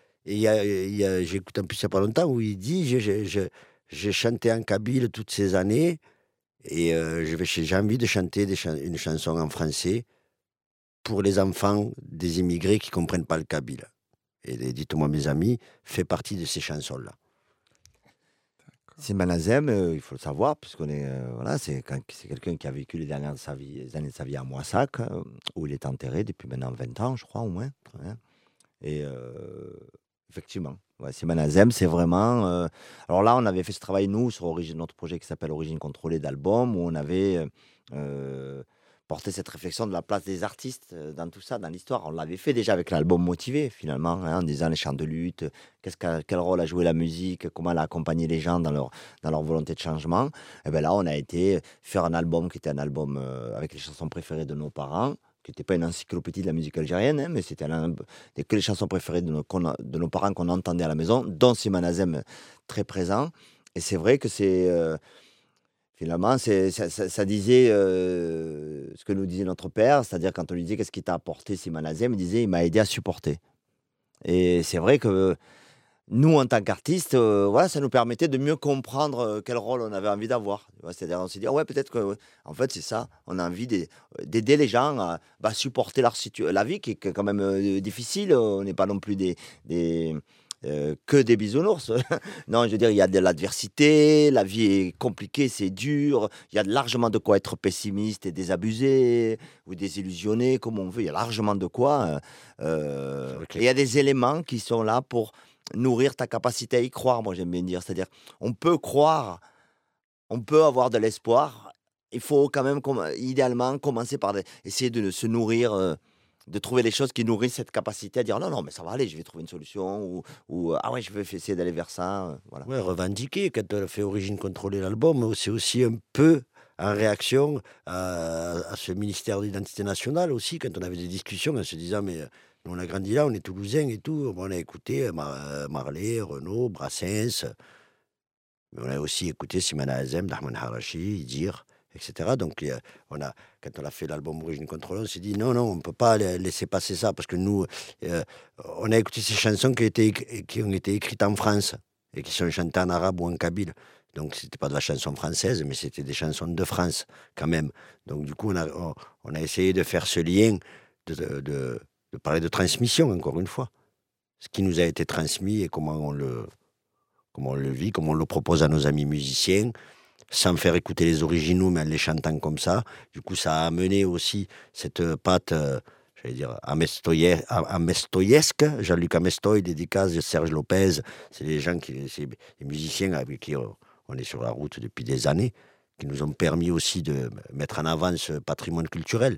j'ai écouté un peu ça pas longtemps où il dit j'ai chanté en kabyle toutes ces années et j'ai envie de chanter une chanson en français pour les enfants des immigrés qui ne comprennent pas le kabyle. Et dites-moi, mes amis, fait partie de ces chansons-là. C'est Manazem, il faut le savoir, puisqu'on est, voilà, c'est quelqu'un qui a vécu les années de sa vie à Moissac, où il est enterré depuis maintenant 20 ans, je crois, au moins. Hein. Et effectivement, ouais, c'est Manazem, c'est vraiment. Alors là, on avait fait ce travail, nous, sur notre projet qui s'appelle Origine contrôlée d'album, où on avait porté cette réflexion de la place des artistes dans tout ça, dans l'histoire. On l'avait fait déjà avec l'album Motivé, finalement, hein, en disant les chants de lutte, quel rôle a joué la musique, comment elle a accompagné les gens dans leur volonté de changement. Et bien là, on a été faire un album qui était un album avec les chansons préférées de nos parents, qui n'était pas une encyclopédie de la musique algérienne, hein, mais c'était que les chansons préférées de nos parents qu'on entendait à la maison, dont Slimane Azem très présent. Et c'est vrai que finalement, ça disait ce que nous disait notre père, c'est-à-dire quand on lui disait qu'est-ce qui t'a apporté Slimane Azem, il disait il m'a aidé à supporter. Et c'est vrai que nous, en tant qu'artistes, voilà, ça nous permettait de mieux comprendre quel rôle on avait envie d'avoir. C'est-à-dire, on s'est dit, ouais, peut-être que, en fait, c'est ça. On a envie d'aider les gens à supporter la vie, qui est quand même difficile. On n'est pas non plus que des bisounours. Non, je veux dire, il y a de l'adversité, la vie est compliquée, c'est dur. Il y a largement de quoi être pessimiste et désabusé ou désillusionné, comme on veut. Il y a largement de quoi. Et il y a des éléments qui sont là pour nourrir ta capacité à y croire, moi j'aime bien dire. C'est-à-dire, on peut croire, on peut avoir de l'espoir. Il faut quand même, idéalement, commencer par essayer de se nourrir, de trouver les choses qui nourrissent cette capacité à dire non, non, mais ça va aller, je vais trouver une solution, ou ah ouais, je vais essayer d'aller vers ça. Voilà. Ouais, revendiquer, quand on a fait Origine contrôlée l'album, c'est aussi un peu en réaction à ce ministère de l'identité nationale aussi, quand on avait des discussions en se disant, mais nous on a grandi là, on est Toulousains et tout, on a écouté Marley, Renaud, Brassens, mais on a aussi écouté Slimane Azem, Dahman Harachi, Idir, etc. Donc quand on a fait l'album Origine contrôlée, on s'est dit non, on ne peut pas laisser passer ça, parce que nous, on a écouté ces chansons qui ont été écrites en France et qui sont chantées en arabe ou en kabyle. Donc, c'était pas de la chanson française, mais c'était des chansons de France, quand même. Donc, du coup, on a essayé de faire ce lien, de parler de transmission, encore une fois. ce qui nous a été transmis et comment on le vit, comment on le propose à nos amis musiciens, sans faire écouter les originaux, mais en les chantant comme ça. Du coup, ça a amené aussi cette patte, j'allais dire, amestoyesque. Jean-Luc Amestoy, dédicace de Serge Lopez. C'est les musiciens avec qui on est sur la route depuis des années, qui nous ont permis aussi de mettre en avant ce patrimoine culturel.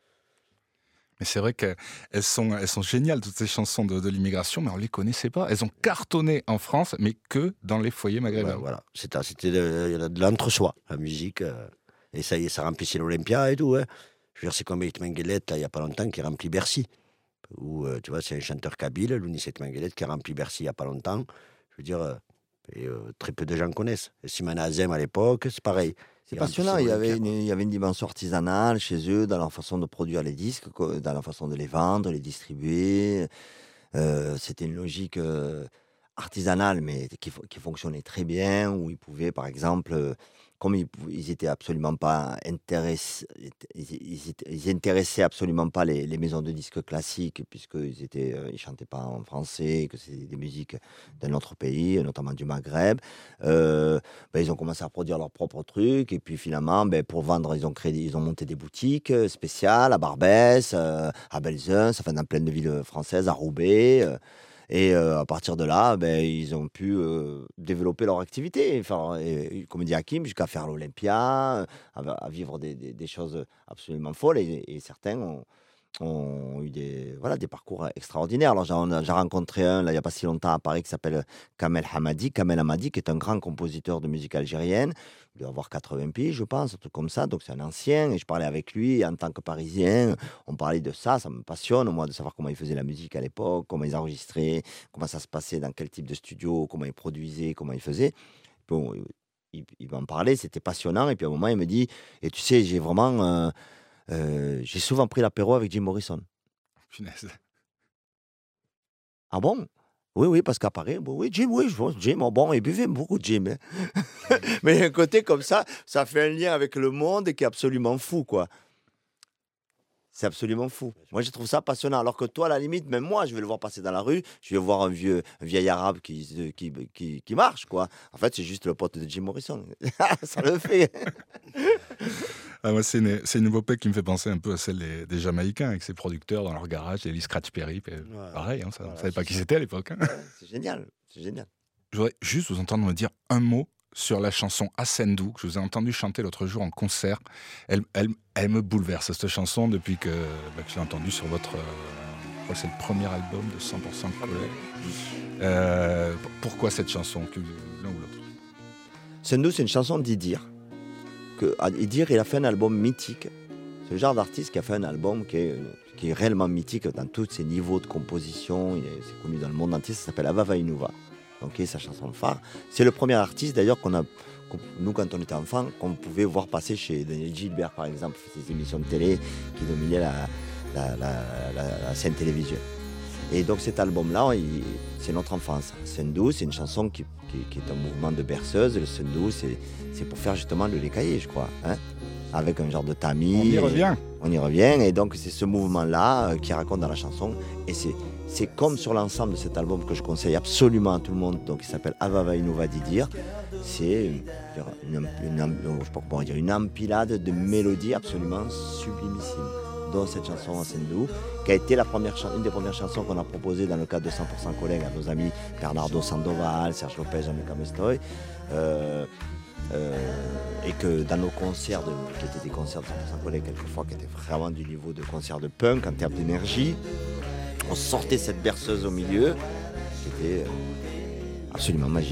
Mais c'est vrai qu'elles sont géniales, toutes ces chansons de l'immigration, mais on ne les connaissait pas. Elles ont cartonné en France, mais que dans les foyers maghrébins. Ouais, voilà. C'était de l'entre-soi, la musique. Et ça y est, ça remplissait l'Olympia et tout. Hein. Je veux dire, c'est comme Ait Menguelet, il n'y a pas longtemps, qui remplit Bercy. Ou, tu vois, c'est un chanteur kabyle, Lounis Ait Menguelet, qui a rempli Bercy il n'y a pas longtemps. Je veux dire, très peu de gens connaissent. Et Simana Azem, à l'époque, c'est pareil. C'est passionnant, il y avait une dimension artisanale chez eux, dans leur façon de produire les disques, dans leur façon de les vendre, les distribuer. C'était une logique artisanale, mais qui fonctionnait très bien, où ils pouvaient, par exemple, comme ils étaient absolument pas intéressés, ils intéressaient absolument pas les maisons de disques classiques, puisqu'ils ils chantaient pas en français, que c'est des musiques d'un autre pays, notamment du Maghreb. Ils ont commencé à produire leurs propres trucs, et puis finalement, pour vendre, ils ont monté des boutiques spéciales à Barbès, à Belzunce, enfin dans plein de villes françaises, à Roubaix. Et à partir de là, ils ont pu développer leur activité. Enfin, comme dit Hakim, jusqu'à faire l'Olympia, à vivre des choses absolument folles. Et certains ont eu des parcours extraordinaires. Alors, j'en ai rencontré un, là, il n'y a pas si longtemps à Paris, qui s'appelle Kamel Hamadi, qui est un grand compositeur de musique algérienne. Il doit avoir 80 piges, je pense, un truc comme ça. Donc, c'est un ancien. Et je parlais avec lui en tant que Parisien. On parlait de ça. Ça me passionne, moi, de savoir comment il faisait la musique à l'époque, comment ils enregistraient, comment ça se passait, dans quel type de studio, comment ils produisaient, comment ils faisaient. Bon, il m'en parlait, c'était passionnant. Et puis, à un moment, il me dit, et tu sais, j'ai vraiment... j'ai souvent pris l'apéro avec Jim Morrison. Punaise. Ah bon? Oui, parce qu'à Paris, Jim, je pense, Jim, bon, il buvait beaucoup de Jim. Hein. Mais il y a un côté comme ça fait un lien avec le monde qui est absolument fou, quoi. C'est absolument fou. Moi, je trouve ça passionnant. Alors que toi, à la limite, même moi, je vais le voir passer dans la rue, je vais voir un vieil arabe qui marche, quoi. En fait, c'est juste le pote de Jim Morrison. Ça le fait. Moi, c'est une épopée qui me fait penser un peu à celle des Jamaïcains, avec ses producteurs dans leur garage, les Scratch Perry. Pareil, on ne savait pas qui c'était à l'époque. Hein. C'est génial. Je voudrais juste vous entendre me dire un mot sur la chanson Ascendou, que je vous ai entendu chanter l'autre jour en concert. Elle me bouleverse, cette chanson, depuis que je l'ai entendue sur votre... je crois que c'est le premier album de 100% Collègue. Pourquoi cette chanson, l'un ou l'autre? Ascendou, c'est une chanson d'Idir. Idir, il a fait un album mythique. C'est le genre d'artiste qui a fait un album qui est réellement mythique dans tous ses niveaux de composition. C'est connu dans le monde entier, ça s'appelle Avava Inuva. Donc, c'est sa chanson phare. C'est le premier artiste, d'ailleurs, nous, quand on était enfant, qu'on pouvait voir passer chez Daniel Gilbert, par exemple, ces émissions de télé qui dominaient la scène télévisuelle. Et donc, cet album-là, c'est notre enfance. Sendou, c'est une chanson qui est un mouvement de berceuse. Le Sendou, c'est pour faire justement le lécaillé, je crois. Hein, avec un genre de tamis. On y revient. Et donc, c'est ce mouvement-là qui raconte dans la chanson. Et c'est comme sur l'ensemble de cet album que je conseille absolument à tout le monde. Donc, il s'appelle Avava Inuva Didir. C'est une empilade de mélodies absolument sublimissimes, dont cette chanson Ascendou, qui a été une des premières chansons qu'on a proposées dans le cadre de 100% Collègue à nos amis Bernardo Sandoval, Serge Lopez, Jean-Luc Amestoy. Et que dans nos concerts, qui étaient des concerts de 100% Collègue quelquefois, qui étaient vraiment du niveau de concert de punk en termes d'énergie, on sortait cette berceuse au milieu, c'était absolument magique.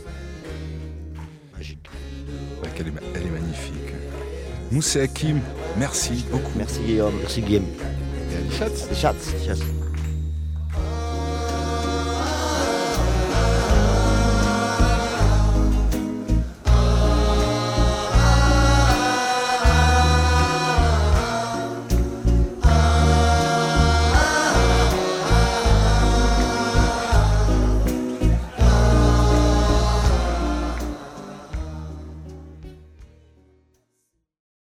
Elle est magnifique. Moussé Hakim, merci beaucoup. Merci Guillaume. Et à Chatz. Chatz.